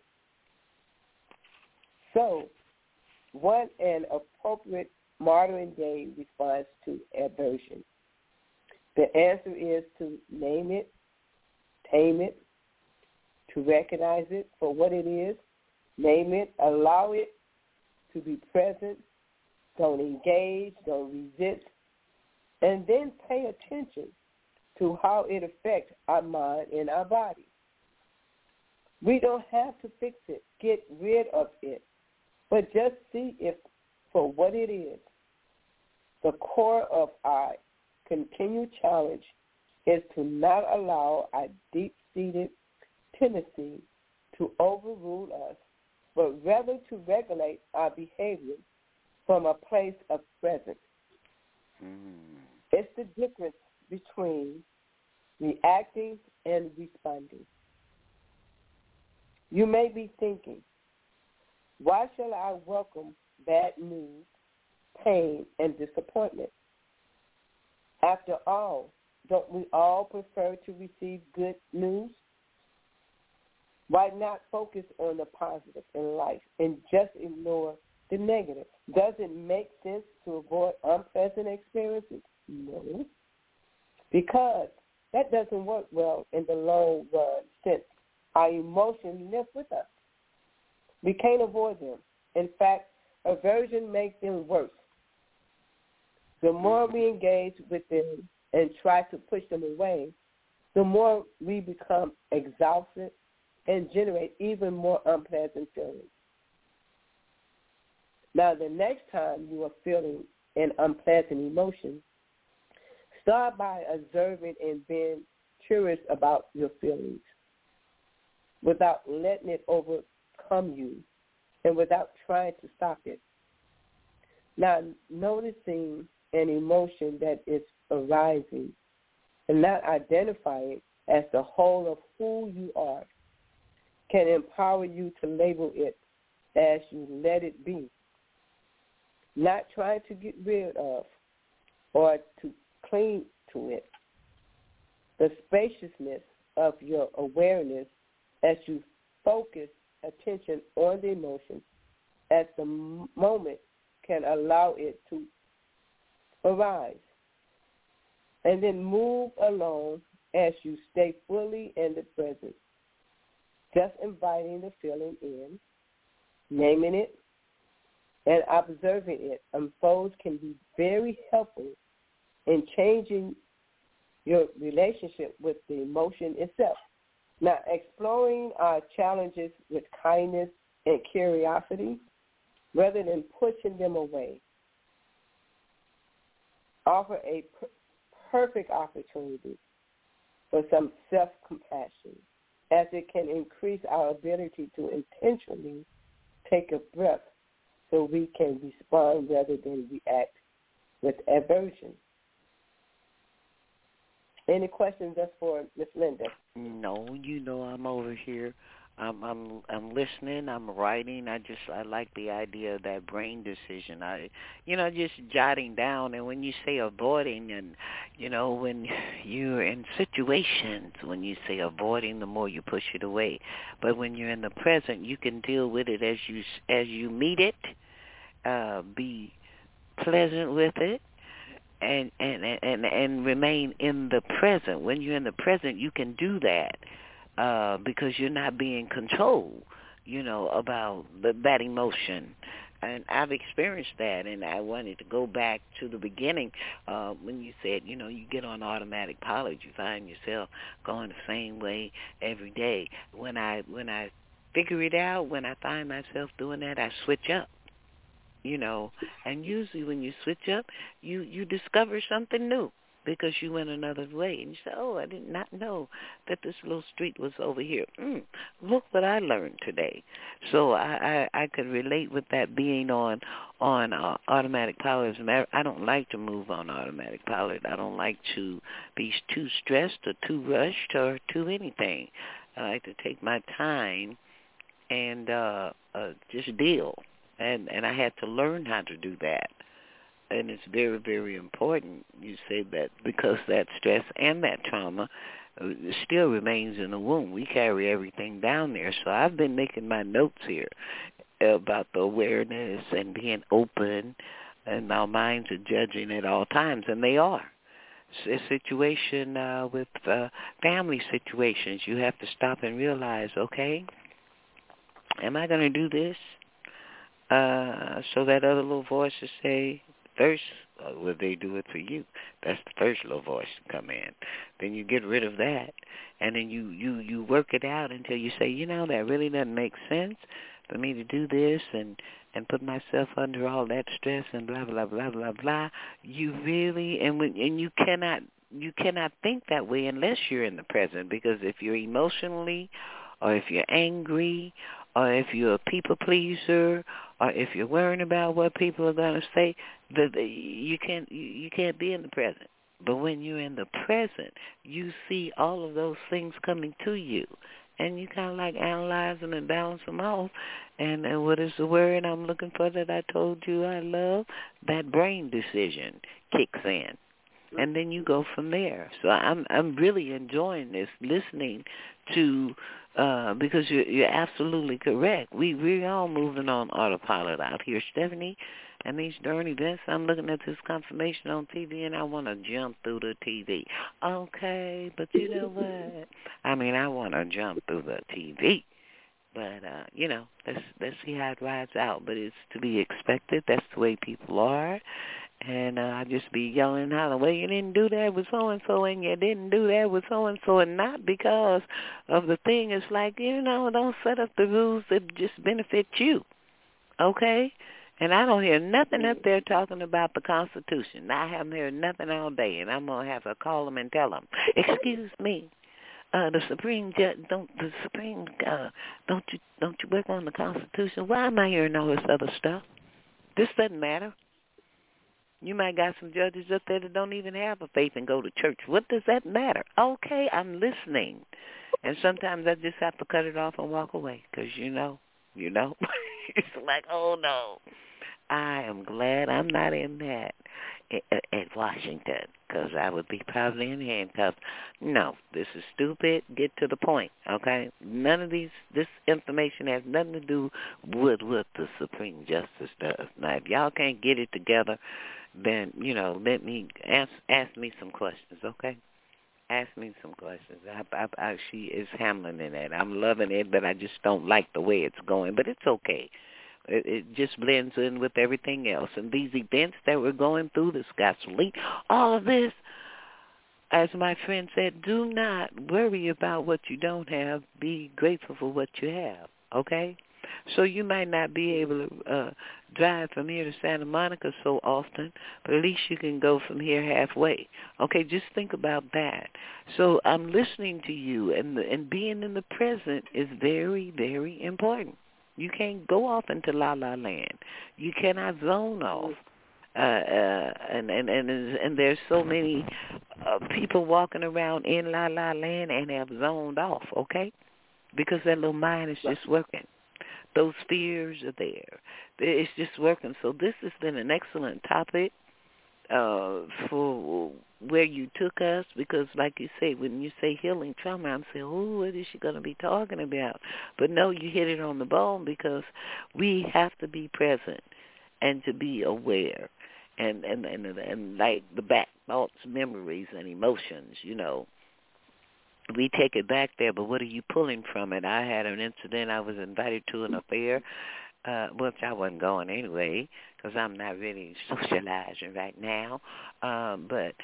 So, what an appropriate modern-day response to aversion? The answer is to name it, tame it, to recognize it for what it is, name it, allow it to be present, don't engage, don't resist, and then pay attention to how it affects our mind and our body. We don't have to fix it, get rid of it, but just see it for what it is. The core of our continued challenge is to not allow our deep-seated tendency to overrule us, but rather to regulate our behavior from a place of presence. Mm. It's the difference between reacting and responding. You may be thinking, why shall I welcome bad news, pain, and disappointment? After all, don't we all prefer to receive good news? Why not focus on the positive in life and just ignore the negative? Does it make sense to avoid unpleasant experiences? No. Because that doesn't work well in the long run since our emotions live with us. We can't avoid them. In fact, aversion makes them worse. The more we engage with them and try to push them away, the more we become exhausted and generate even more unpleasant feelings. Now, the next time you are feeling an unpleasant emotion, start by observing and being curious about your feelings without letting it overcome you and without trying to stop it. Now, noticing an emotion that is arising and not identifying as the whole of who you are can empower you to label it as you let it be, not trying to get rid of or to cling to it. The spaciousness of your awareness as you focus attention on the emotion at the moment can allow it to arise, and then move along as you stay fully in the present, just inviting the feeling in, naming it, and observing it unfolds can be very helpful in changing your relationship with the emotion itself. Now, exploring our challenges with kindness and curiosity rather than pushing them away offer a per- perfect opportunity for some self-compassion, as it can increase our ability to intentionally take a breath so we can respond rather than react with aversion. Any questions just for Miss Linda? No, you know I'm over here. I'm I'm I'm listening. I'm writing. I just I like the idea of that brain decision. I, you know, just jotting down. And when you say avoiding, and you know, when you're in situations, when you say avoiding, the more you push it away. But when you're in the present, you can deal with it as you as you meet it. Uh, be pleasant with it. And, and and and remain in the present. When you're in the present, you can do that uh, because you're not being controlled, you know, about the, that emotion. And I've experienced that, and I wanted to go back to the beginning uh, when you said, you know, you get on automatic pilot, you find yourself going the same way every day. When I when I figure it out, when I find myself doing that, I switch up. You know, and usually when you switch up, you, you discover something new because you went another way. And you say, oh, I did not know that this little street was over here. Mm, look what I learned today. So I, I, I could relate with that being on on uh, automatic pilot. I don't like to move on automatic pilot. I don't like to be too stressed or too rushed or too anything. I like to take my time and uh, uh, just deal. And and I had to learn how to do that. And it's very, very important, you say, that because that stress and that trauma uh, still remains in the womb. We carry everything down there. So I've been making my notes here about the awareness and being open, and our minds are judging at all times, and they are. It's a situation uh, with uh, family situations. You have to stop and realize, okay, am I going to do this? Uh, so that other little voice to say, first, uh, will they do it for you? That's the first little voice to come in. Then you get rid of that, and then you, you, you work it out until you say, you know, that really doesn't make sense for me to do this and, and put myself under all that stress and blah, blah, blah, blah, blah. You really, and when, and you cannot, you cannot think that way unless you're in the present, because if you're emotionally or if you're angry or if you're a people pleaser, or if you're worrying about what people are going to say, the, the, you can't you, you can't be in the present. But when you're in the present, you see all of those things coming to you, and you kind of like analyze them and balance them off. And, and what is the word I'm looking for that I told you I love? That brain decision kicks in, and then you go from there. So I'm I'm really enjoying this, listening to. Uh, because you're, you're absolutely correct. We we're all moving on autopilot out here, Stephanie. And these darn events, I'm looking at this confirmation on T V, and I want to jump through the T V. Okay, but you know what? I mean, I want to jump through the T V. But, uh, you know, let's, let's see how it rides out. But it's to be expected. That's the way people are. And uh, I just be yelling out, well, you didn't do that with so-and-so, and you didn't do that with so-and-so, and not because of the thing. It's like, you know, don't set up the rules that just benefit you, okay? And I don't hear nothing up there talking about the Constitution. I haven't heard nothing all day, and I'm going to have to call them and tell them, excuse me, uh, the Supreme Judge, don't the Supreme, uh, don't you don't you work on the Constitution? Why am I hearing all this other stuff? This doesn't matter. You might got some judges up there that don't even have a faith and go to church. What does that matter? Okay, I'm listening. And sometimes I just have to cut it off and walk away because, you know, you know, it's like, oh, no. I am glad I'm not in that at Washington because I would be probably in handcuffs. No, this is stupid. Get to the point, okay? None of these, this information has nothing to do with what the Supreme Justice does. Now, if y'all can't get it together, then, you know, let me ask ask me some questions, okay? Ask me some questions. I, I, I, she is handling it. I'm loving it, but I just don't like the way it's going. But it's okay. It, it just blends in with everything else. And these events that we're going through, this gasoline, all of this, as my friend said, do not worry about what you don't have. Be grateful for what you have, okay? So you might not be able to uh, drive from here to Santa Monica so often, but at least you can go from here halfway. Okay, just think about that. So I'm listening to you, and, the, and being in the present is very, very important. You can't go off into la-la land. You cannot zone off. Uh, uh, and, and, and, and there's so many uh, people walking around in la-la land and have zoned off, okay? Because that little mind is just working. Those fears are there. It's just working. So this has been an excellent topic uh, for where you took us because, like you say, when you say healing trauma, I'm saying, oh, what is she going to be talking about? But no, you hit it on the bone because we have to be present and to be aware and, and, and, and like the back thoughts, memories, and emotions, you know. We take it back there, but what are you pulling from it? I had an incident. I was invited to an affair, uh, which I wasn't going anyway because I'm not really socializing right now. Um, but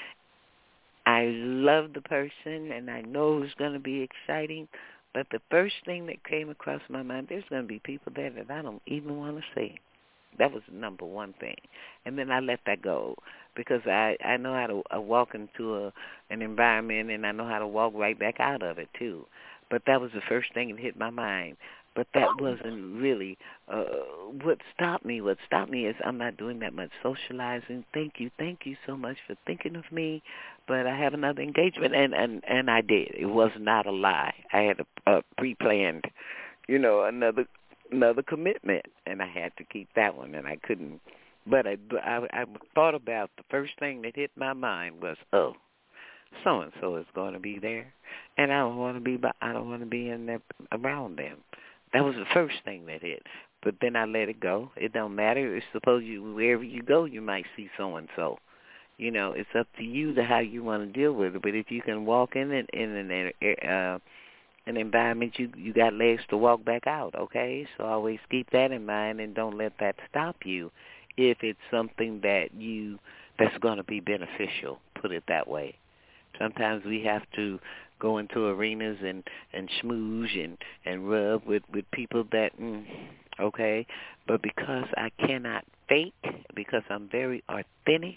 I love the person, and I know it was going to be exciting. But the first thing that came across my mind, there's going to be people there that I don't even want to see. That was the number one thing. And then I let that go because I, I know how to uh, walk into a, an environment and I know how to walk right back out of it too. But that was the first thing that hit my mind. But that wasn't really uh, what stopped me. What stopped me is I'm not doing that much socializing. Thank you. Thank you so much for thinking of me. But I have another engagement, and, and, and I did. It was not a lie. I had a, a pre-planned, you know, another another commitment, and I had to keep that one, and I couldn't. But I, I, I thought about the first thing that hit my mind was, oh, so and so is going to be there, and I don't want to be. I don't want to be in there around them. That was the first thing that hit. But then I let it go. It don't matter. It's suppose you wherever you go, you might see so and so. You know, it's up to you to how you want to deal with it. But if you can walk in it in an uh, an environment, you you got legs to walk back out. Okay, so always keep that in mind and don't let that stop you. If it's something that you that's going to be beneficial, put it that way. Sometimes we have to go into arenas and, and schmooze and, and rub with, with people that, mm, okay, but because I cannot fake, because I'm very authentic,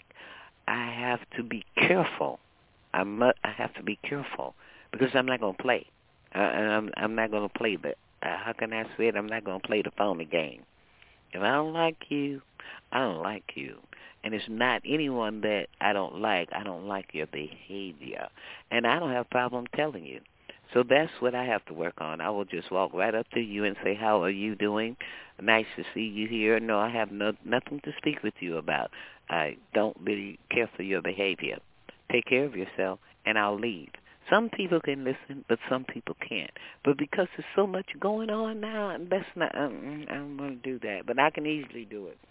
I have to be careful. I must, I have to be careful because I'm not going to play. Uh, I'm, I'm not going to play the, uh, how can I say it? I'm not going to play the phony game. If I don't like you, I don't like you. And it's not anyone that I don't like. I don't like your behavior. And I don't have a problem telling you. So that's what I have to work on. I will just walk right up to you and say, how are you doing? Nice to see you here. No, I have no, nothing to speak with you about. I don't really care for your behavior. Take care of yourself, and I'll leave. Some people can listen, but some people can't. But because there's so much going on now, that's not, um, I don't want to do that. But I can easily do it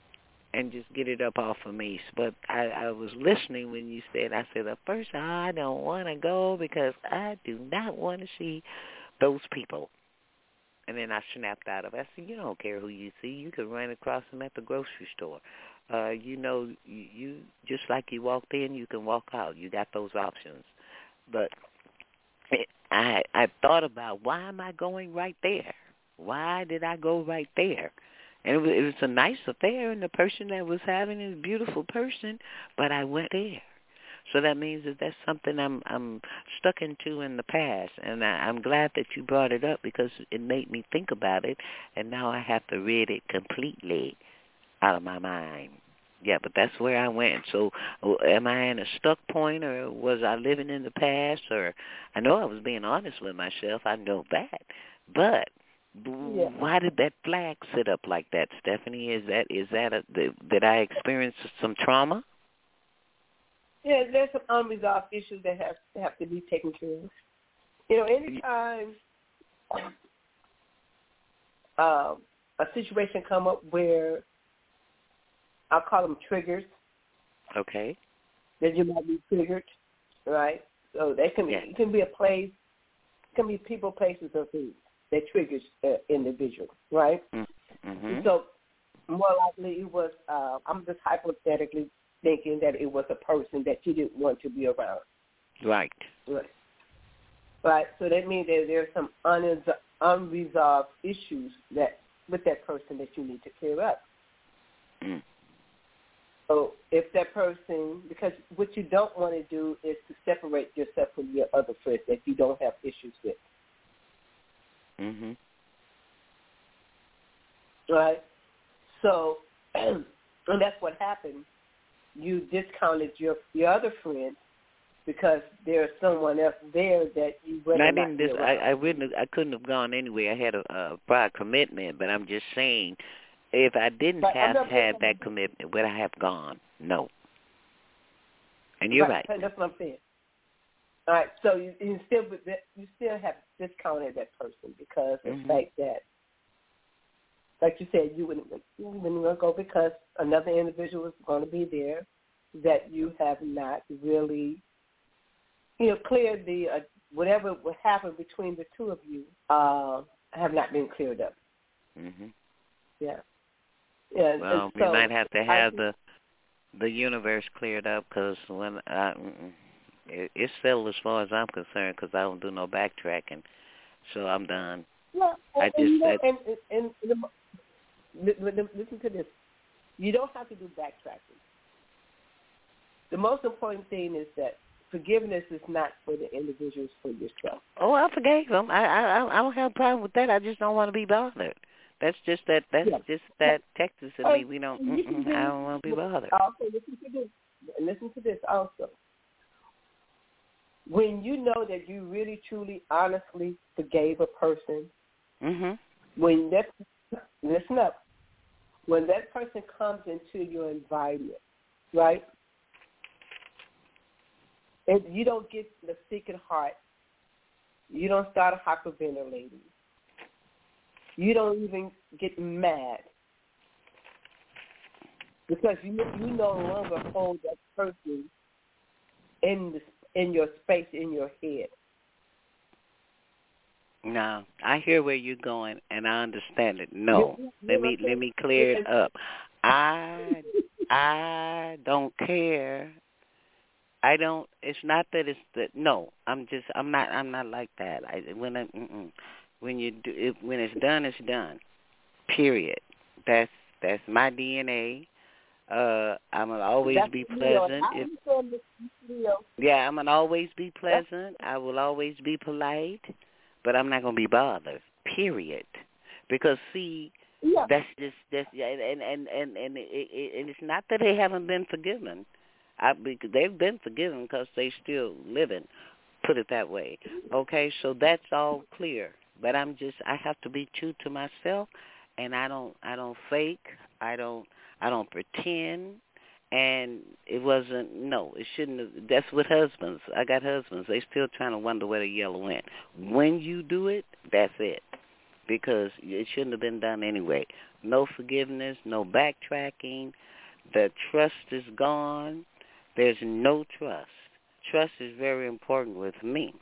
and just get it up off of me. But I, I was listening when you said, I said, at first I don't want to go because I do not want to see those people. And then I snapped out of it. I said, you don't care who you see. You could run across them at the grocery store. Uh, you know, you, you just like you walked in, you can walk out. You got those options. But it, I I thought about, why am I going right there? Why did I go right there? And it was, it was a nice affair, and the person that was having it was a beautiful person, but I went there. So that means that that's something I'm I'm stuck into in the past, and I, I'm glad that you brought it up because it made me think about it, and now I have to rid it completely out of my mind. Yeah, but that's where I went. So am I in a stuck point, or was I living in the past? Or I know I was being honest with myself. I know that. But yeah. Why did that flag sit up like that, Stephanie? Is that is that a, did I experience some trauma? Yeah, there's some unresolved issues that have have to be taken care of. You know, anytime um, a situation come up where I'll call them triggers. Okay. That you might be triggered, right? So that can be yeah. it can be a place, it can be people, places, or things that triggers uh, individual, right? Mm-hmm. So more likely it was. Uh, I'm just hypothetically thinking that it was a person that you didn't want to be around. Right. Right. Right. So that means that there's some un- unresolved issues that with that person that you need to clear up. Mm. So if that person, because what you don't want to do is to separate yourself from your other friends that you don't have issues with. Mm-hmm. Right? So, and that's what happened. You discounted your your other friend because there's someone else there that you would not I didn't. be Dis- I, I wouldn't. I couldn't have gone anywhere. I had a, a prior commitment, but I'm just saying, if I didn't but have had that commitment, would I have gone? No. And you're right. right. That's what I'm saying. All right. So you, you still you still have discounted that person because of mm-hmm. the fact that, like you said, you wouldn't you wouldn't go because another individual is going to be there that you have not really, you know, cleared the uh, whatever would happen between the two of you uh, have not been cleared up. Mm-hmm. Yeah. Yeah. Well, so, we might have to have I, the the universe cleared up because when I, it, it's settled as far as I'm concerned because I don't do no backtracking, so I'm done. Well, I and, just you know, that, and, and, and the, listen to this. You don't have to do backtracking. The most important thing is that forgiveness is not for the individuals, for yourself. Oh, I forgave them. I I I don't have a problem with that. I just don't want to be bothered. That's just that. That's yeah. just that Texas in me. We don't. You do, I don't want to be bothered. Also, listen to this. Listen to this. Also, when you know that you really, truly, honestly forgave a person, mm-hmm. when that listen up, when that person comes into your environment, right? And you don't get the second heart. You don't start hyperventilating. You don't even get mad because you you no longer hold that person in the, in your space, in your head. No, I hear where you're going, and I understand it. No, you, you let me let me clear it up. I I don't care. I don't. It's not that it's that. No, I'm just. I'm not. I'm not like that. I when I, mm-mm. when you do it, when it's done, it's done. Period. That's that's my D N A. Uh, I'm gonna always that's be pleasant. If, yeah, I'm gonna always be pleasant. I will always be polite, but I'm not gonna be bothered. Period. Because see, yeah. that's just that's yeah, and and and and, it, it, and it's not that they haven't been forgiven. I, because they've been forgiven because they still living, put it that way. Okay, so that's all clear. But I'm just, I have to be true to myself, and I don't, I don't fake, I don't, I don't pretend, and it wasn't. No, it shouldn't have. That's with husbands. I got husbands. They still trying to wonder where the yellow went. When you do it, that's it, because it shouldn't have been done anyway. No forgiveness, no backtracking. The trust is gone. There's no trust. Trust is very important with me.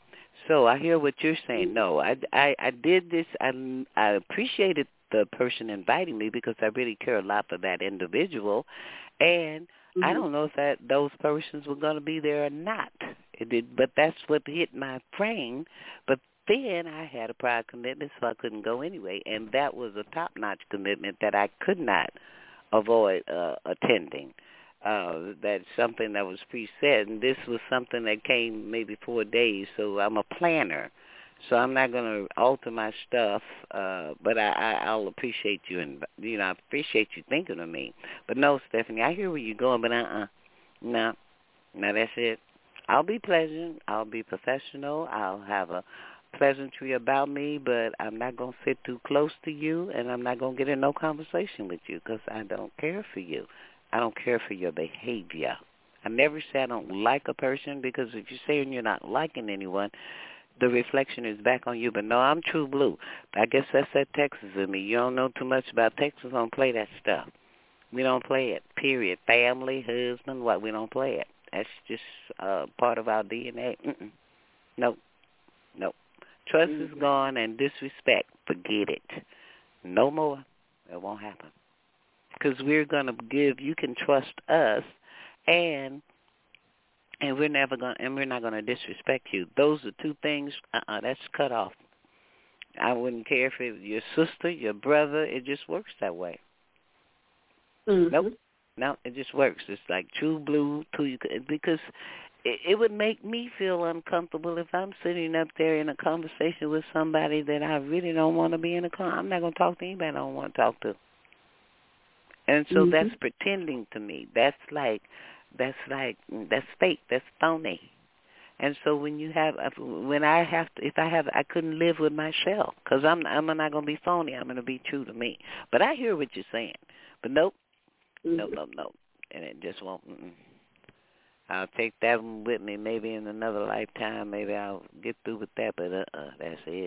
So I hear what you're saying. No, I, I, I did this. I, I appreciated the person inviting me because I really care a lot for that individual. And mm-hmm. I don't know if that those persons were going to be there or not. It did, but that's what hit my brain. But then I had a prior commitment, so I couldn't go anyway. And that was a top-notch commitment that I could not avoid uh, attending. Uh, that's something that was preset, and this was something that came maybe four days, so I'm a planner. So I'm not going to alter my stuff, uh, but I, I, I'll appreciate you, and you know, I appreciate you thinking of me. But no, Stephanie, I hear where you're going, but uh-uh. No, no, that's it. I'll be pleasant. I'll be professional. I'll have a pleasantry about me, but I'm not going to sit too close to you, and I'm not going to get in no conversation with you because I don't care for you. I don't care for your behavior. I never say I don't like a person because if you're saying you're not liking anyone, the reflection is back on you. But no, I'm true blue. I guess that's that Texas in me. You don't know too much about Texas. Don't play that stuff. We don't play it, period. Family, husband, what? We don't play it. That's just uh, part of our D N A. Mm-mm. Nope. Nope. Trust mm-hmm. is gone and disrespect. Forget it. No more. It won't happen. Because we're going to give, you can trust us, and and we're never going, and we're not going to disrespect you. Those are two things. Uh-uh, that's cut off. I wouldn't care if it's your sister, your brother. It just works that way. Mm-hmm. Nope, no, it just works. It's like true blue, to because it, it would make me feel uncomfortable if I'm sitting up there in a conversation with somebody that I really don't want to be in a con. I'm not going to talk to anybody I don't want to talk to. And so mm-hmm. that's pretending to me. That's like, that's like, that's fake. That's phony. And so when you have, when I have to, if I have, I couldn't live with my shell because I'm, I'm not going to be phony. I'm going to be true to me. But I hear what you're saying. But nope, mm-hmm. nope, nope, nope. And it just won't. Mm-mm. I'll take that one with me. Maybe in another lifetime, maybe I'll get through with that. But uh-uh, that's it.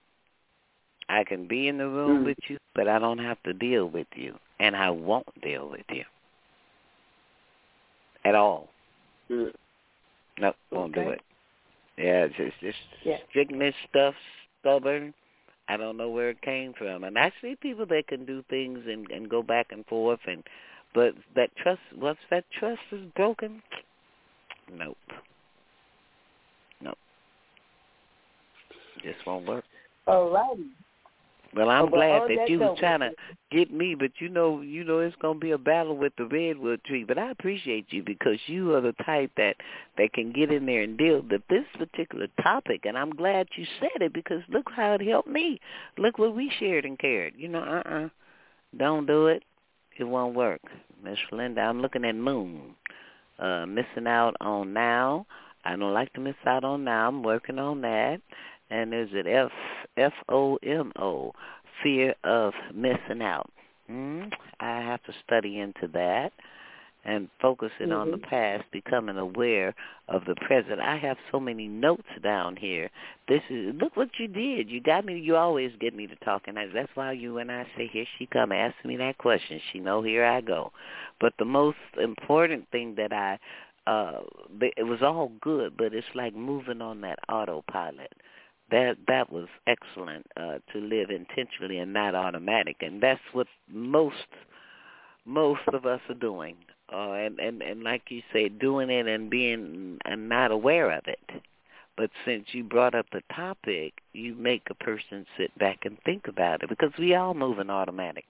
I can be in the room mm-hmm. with you, but I don't have to deal with you. And I won't deal with you at all. Mm. Nope, won't okay. do it. Yeah, it's just, just yeah. strictness stuff, stubborn. I don't know where it came from. And I see people that can do things and, and go back and forth, and but that trust, once that trust is broken, nope. Nope. Just won't work. All righty. Well, I'm oh, glad well, that, that you were were trying to get me, but you know, you know, it's gonna be a battle with the redwood tree. But I appreciate you because you are the type that that can get in there and deal with this particular topic. And I'm glad you said it because look how it helped me. Look what we shared and cared. You know, uh-uh, don't do it. It won't work, Miss Linda. I'm looking at Moon, uh, missing out on now. I don't like to miss out on now. I'm working on that. And is it F F O M O, fear of missing out? Mm, I have to study into that and focusing mm-hmm. on the past, becoming aware of the present. I have so many notes down here. This is look what you did. You got me. You always get me to talking. That's why you and I say, here she come, ask me that question. She know here I go. But the most important thing that I, uh, it was all good, but it's like moving on that autopilot. That that was excellent uh, to live intentionally and not automatic, and that's what most most of us are doing. Uh, and, and and like you say, doing it and being and not aware of it. But since you brought up the topic, you make a person sit back and think about it because we all move in automatic.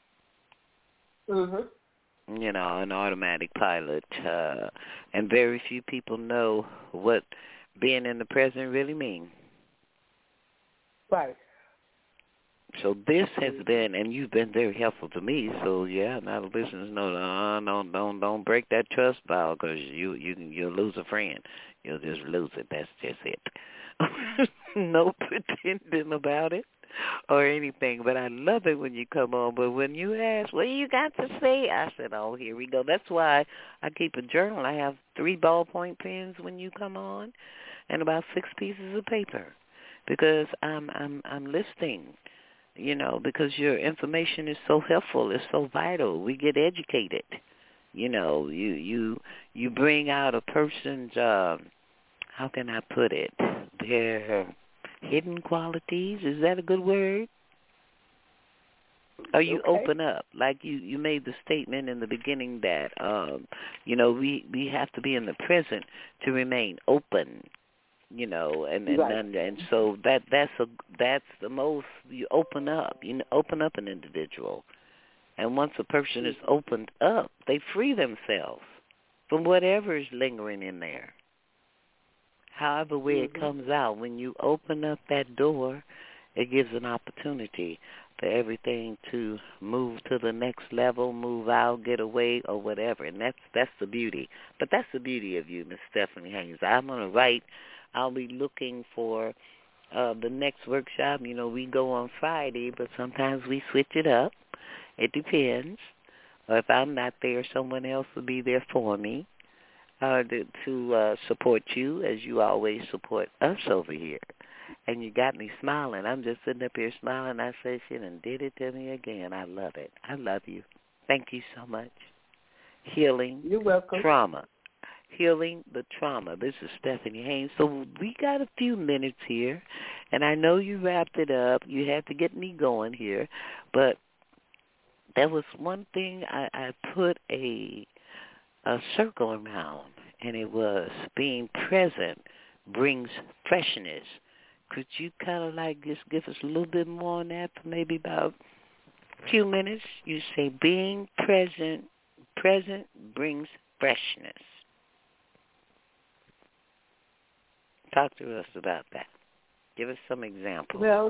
Mhm. You know, an automatic pilot, uh, and very few people know what being in the present really means. Right. So this has been, and you've been very helpful to me. So yeah, now the listeners know, uh, don't don't don't break that trust vow because you you you'll lose a friend. You'll just lose it. That's just it. No pretending about it or anything. But I love it when you come on. But when you ask, what you got to say? I said, oh, here we go. That's why I keep a journal. I have three ballpoint pens when you come on, and about six pieces of paper. Because I'm I'm I'm listening, you know, because your information is so helpful, it's so vital. We get educated, you know. You you you bring out a person's uh, how can I put it? their hidden qualities. Is that a good word? Or you Okay. open up, like you, you made the statement in the beginning that, um, you know, we, we have to be in the present to remain open, you know, and and, Right. and and so that that's a that's the most, you open up, you know, open up an individual, and once a person is opened up, they free themselves from whatever is lingering in there. However way Mm-hmm. it comes out, when you open up that door, it gives an opportunity for everything to move to the next level, move out, get away, or whatever. And that's that's the beauty. But that's the beauty of you, Miss Stephanie Haynes. I'm going to write. I'll be looking for uh, the next workshop. You know, we go on Friday, but sometimes we switch it up. It depends. Or if I'm not there, someone else will be there for me uh, to, to uh, support you, as you always support us over here. And you got me smiling. I'm just sitting up here smiling. I say, she done did it to me again. I love it. I love you. Thank you so much. Healing You're welcome. trauma. Healing the trauma. This is Stephanie Haynes. So we got a few minutes here, and I know you wrapped it up. You had to get me going here, but there was one thing I, I put a a circle around, and it was being present brings freshness. Could you kind of like just give us a little bit more on that for maybe about a few minutes? You say being present, present brings freshness. Talk to us about that. Give us some examples. Well,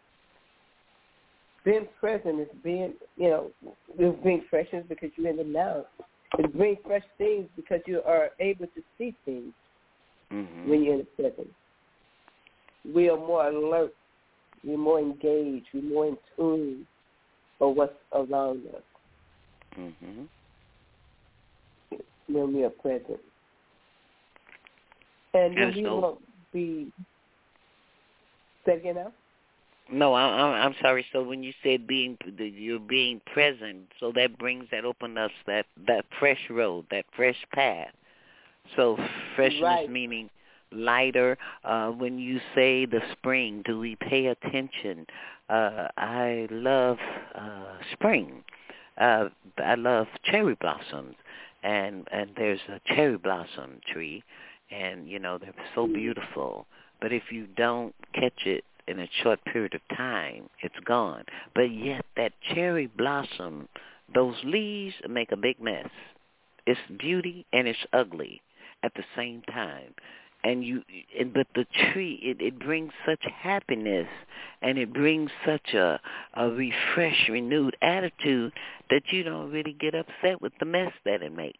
being present is being, you know, it brings freshness because you're in the now. It brings fresh things because you are able to see things mm-hmm. when you're in the present. We are more alert. We're more engaged. We're more in tune for what's around us mm-hmm. when we are present. And then There's we no... won't be, say again now? No, I, I, I'm sorry. So when you said being, you're being present, so that brings that open us that, that fresh road, that fresh path. So freshness Right. meaning lighter. Uh, when you say the spring, do we pay attention? Uh, I love uh, spring. Uh, I love cherry blossoms, and and there's a cherry blossom tree, and you know they're so beautiful. But if you don't catch it in a short period of time, it's gone. But yet that cherry blossom, those leaves make a big mess. It's beauty and it's ugly at the same time. And you, but the tree, it, it brings such happiness, and it brings such a, a refreshed, renewed attitude that you don't really get upset with the mess that it makes.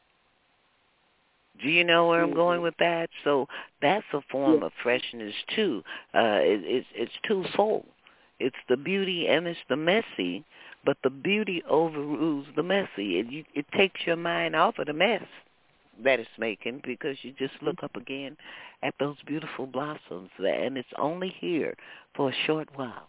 Do you know where I'm going with that? So that's a form Yeah. of freshness too. Uh, it, it's it's twofold. It's the beauty and it's the messy, but the beauty overrules the messy. It, you, it takes your mind off of the mess that it's making because you just look up again at those beautiful blossoms, and it's only here for a short while,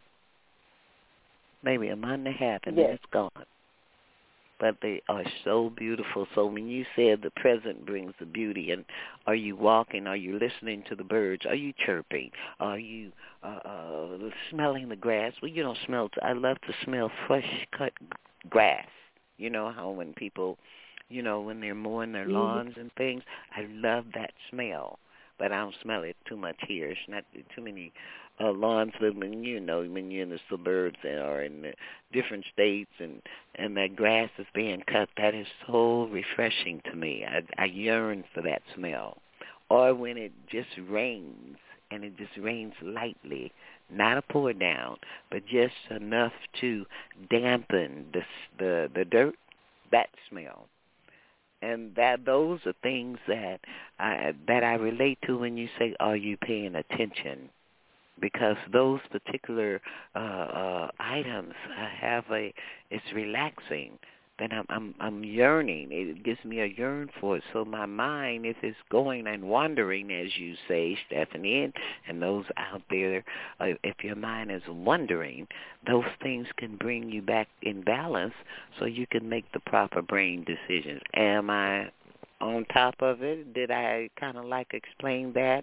maybe a month and a half, and Yes. then it's gone. But they are so beautiful. So when you said the present brings the beauty, and are you walking? Are you listening to the birds? Are you chirping? Are you uh, uh, smelling the grass? Well, you don't smell. T- I love to smell fresh cut grass. You know how when people, you know, when they're mowing their Mm-hmm. lawns and things, I love that smell. But I don't smell it too much here. It's not too many uh, lawns living, you know, when you're in the suburbs or in the different states and, and that grass is being cut. That is so refreshing to me. I, I yearn for that smell. Or when it just rains, and it just rains lightly, not a pour down, but just enough to dampen the the, the dirt, that smell. And that those are things that I, that I relate to when you say, are you paying attention? Because those particular uh, uh, items uh, have a, it's relaxing. Then I'm, I'm I'm yearning. It gives me a yearn for it. So my mind, if it's going and wandering, as you say, Stephanie, and, and those out there, uh, if your mind is wandering, those things can bring you back in balance so you can make the proper brain decisions. Am I on top of it? Did I kind of like explain that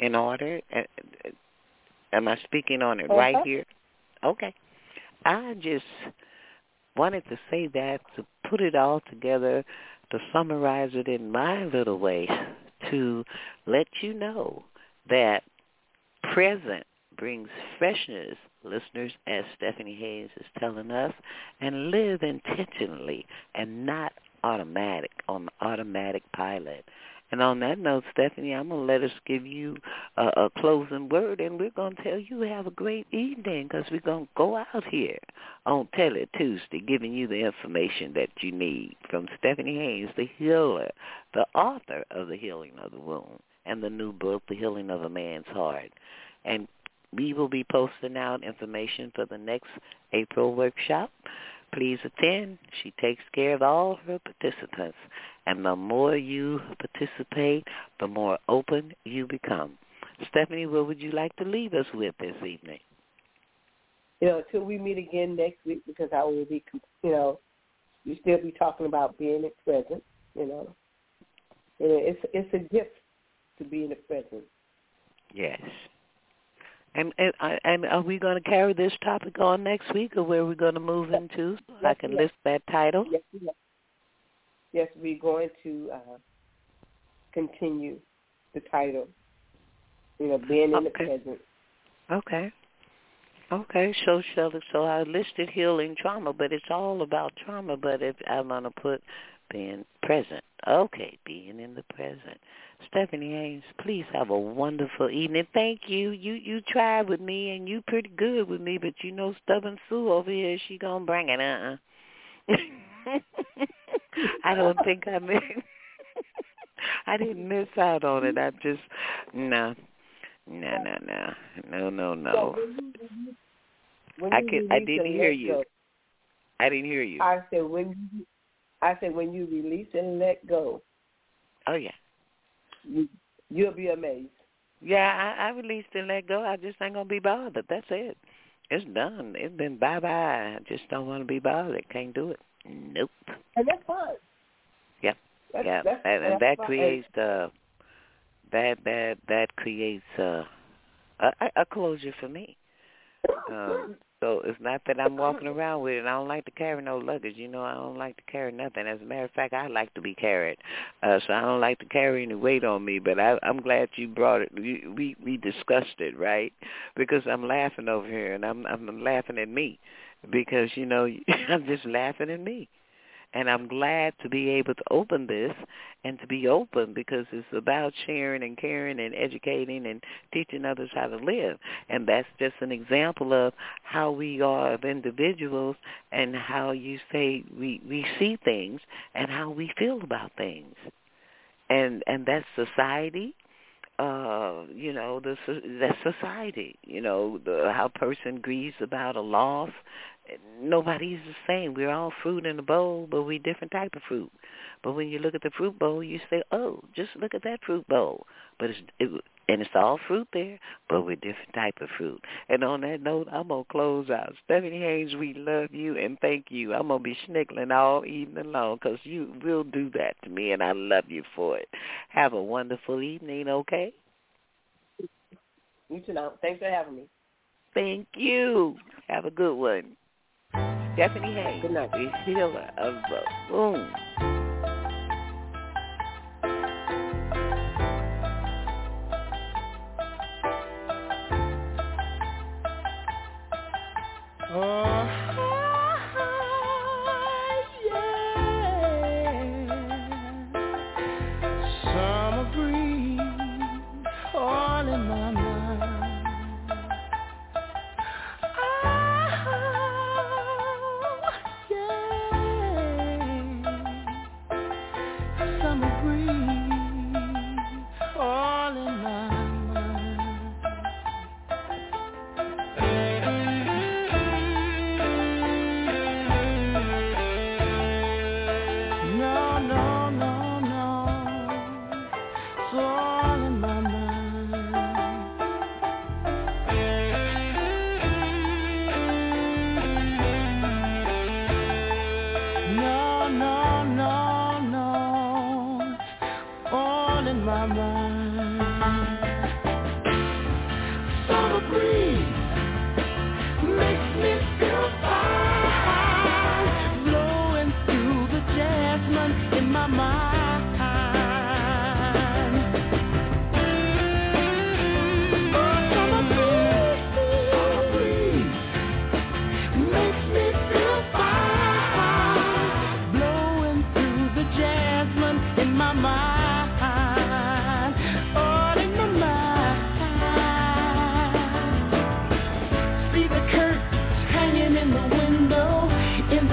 in order? Uh, am I speaking on it uh-huh. right here? Okay. I just wanted to say that, to put it all together, to summarize it in my little way, to let you know that present brings freshness, listeners, as Stephanie Hayes is telling us, and live intentionally and not automatic, on the automatic pilot. And on that note, Stephanie, I'm going to let us give you a, a closing word, and we're going to tell you have a great evening, because we're going to go out here on Tele Tuesday giving you the information that you need from Stephanie Hayes, the healer, the author of The Healing of the Womb, and the new book, The Healing of a Man's Heart. And we will be posting out information for the next April workshop. Please attend. She takes care of all her participants. And the more you participate, the more open you become. Stephanie, what would you like to leave us with this evening? You know, until we meet again next week, because I will be, you know, you still be talking about being in present, you know. And it's, it's a gift to be in the present. Yes. And, and and are we going to carry this topic on next week, or where are we going to move into? So yes, I can yes. list that title. Yes, yes. Yes, we're going to uh, continue the title. You know, being in okay. the present. Okay. Okay. So, so, so I listed healing trauma, but it's all about trauma. But if I'm going to put being present. Okay, being in the present. Stephanie Hayes, please have a wonderful evening. Thank you. You you tried with me, and you pretty good with me, but you know Stubborn Sue over here, she going to bring it, uh-uh. I don't think I missed. I didn't miss out on it. I just, no, no, no, no, no, no, no. When I could, I didn't hear you. Go, I didn't hear you. I said when you, I said when you release and let go. Oh yeah. You, you'll be amazed. Yeah, I, I released and let go. I just ain't gonna be bothered. That's it. It's done. It's been bye bye. I just don't want to be bothered. Can't do it. Nope. And that's fine. Yep. That's, yeah. That's, and, and that's that fine. creates uh, that that that creates uh, a, a closure for me. Um, so it's not that I'm walking around with it. I don't like to carry no luggage. You know, I don't like to carry nothing. As a matter of fact, I like to be carried. Uh, so I don't like to carry any weight on me. But I, I'm glad you brought it. We, we we discussed it, right? Because I'm laughing over here, and I'm I'm laughing at me because you know I'm just laughing at me. And I'm glad to be able to open this and to be open, because it's about sharing and caring and educating and teaching others how to live. And that's just an example of how we are of individuals and how you say we, we see things and how we feel about things. And and that's society. Uh, you know, the that's society. You know, the, how a person grieves about a loss. Nobody's the same. We're all fruit in a bowl, but we're different type of fruit. But when you look at the fruit bowl, you say, "Oh, just look at that fruit bowl." But it's it, and it's all fruit there, but we're different type of fruit. And on that note, I'm gonna close out. Stephanie Hayes, we love you and thank you. I'm gonna be snickling all evening long because you will do that to me, and I love you for it. Have a wonderful evening. Okay. You too. Now, thanks for having me. Thank you. Have a good one. Stephanie Hayes, good night. The healer of the womb. Oh, yeah. Summer breeze all in my mind.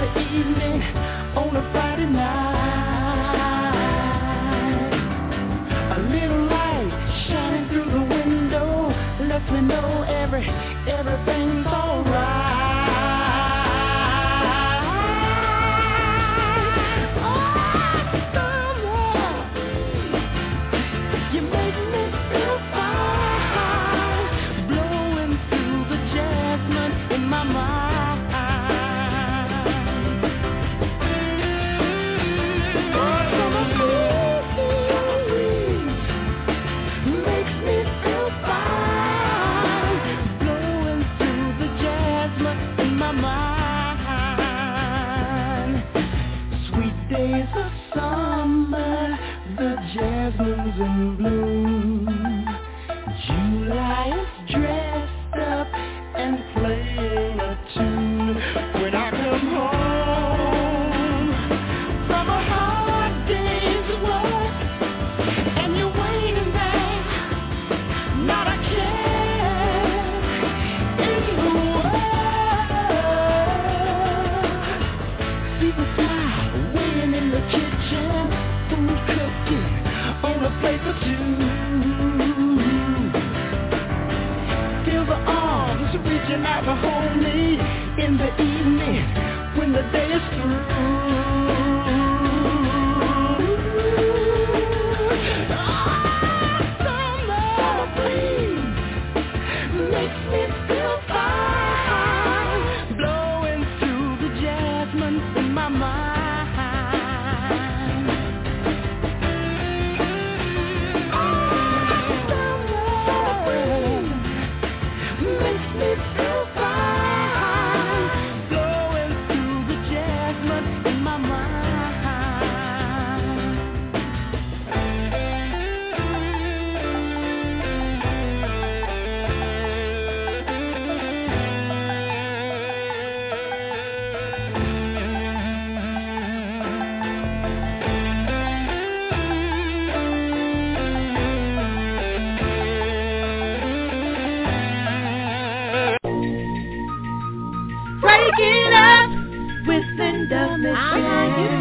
evening on a Friday night. A little light shining through the window lets me know every everything's alright. Jasmine's in bloom. July is dressed up and playing a tune. When I come home from a hard day's work and you're waiting there, not a care in the world. See the smile waiting in the kitchen, food cooking on a plate for two. Feel the arms reaching out to hold me in the evening when the day is through. Oh, summer breeze makes me feel fine, blowing through the jasmine in my mind. Break it up with Linda Mitchell.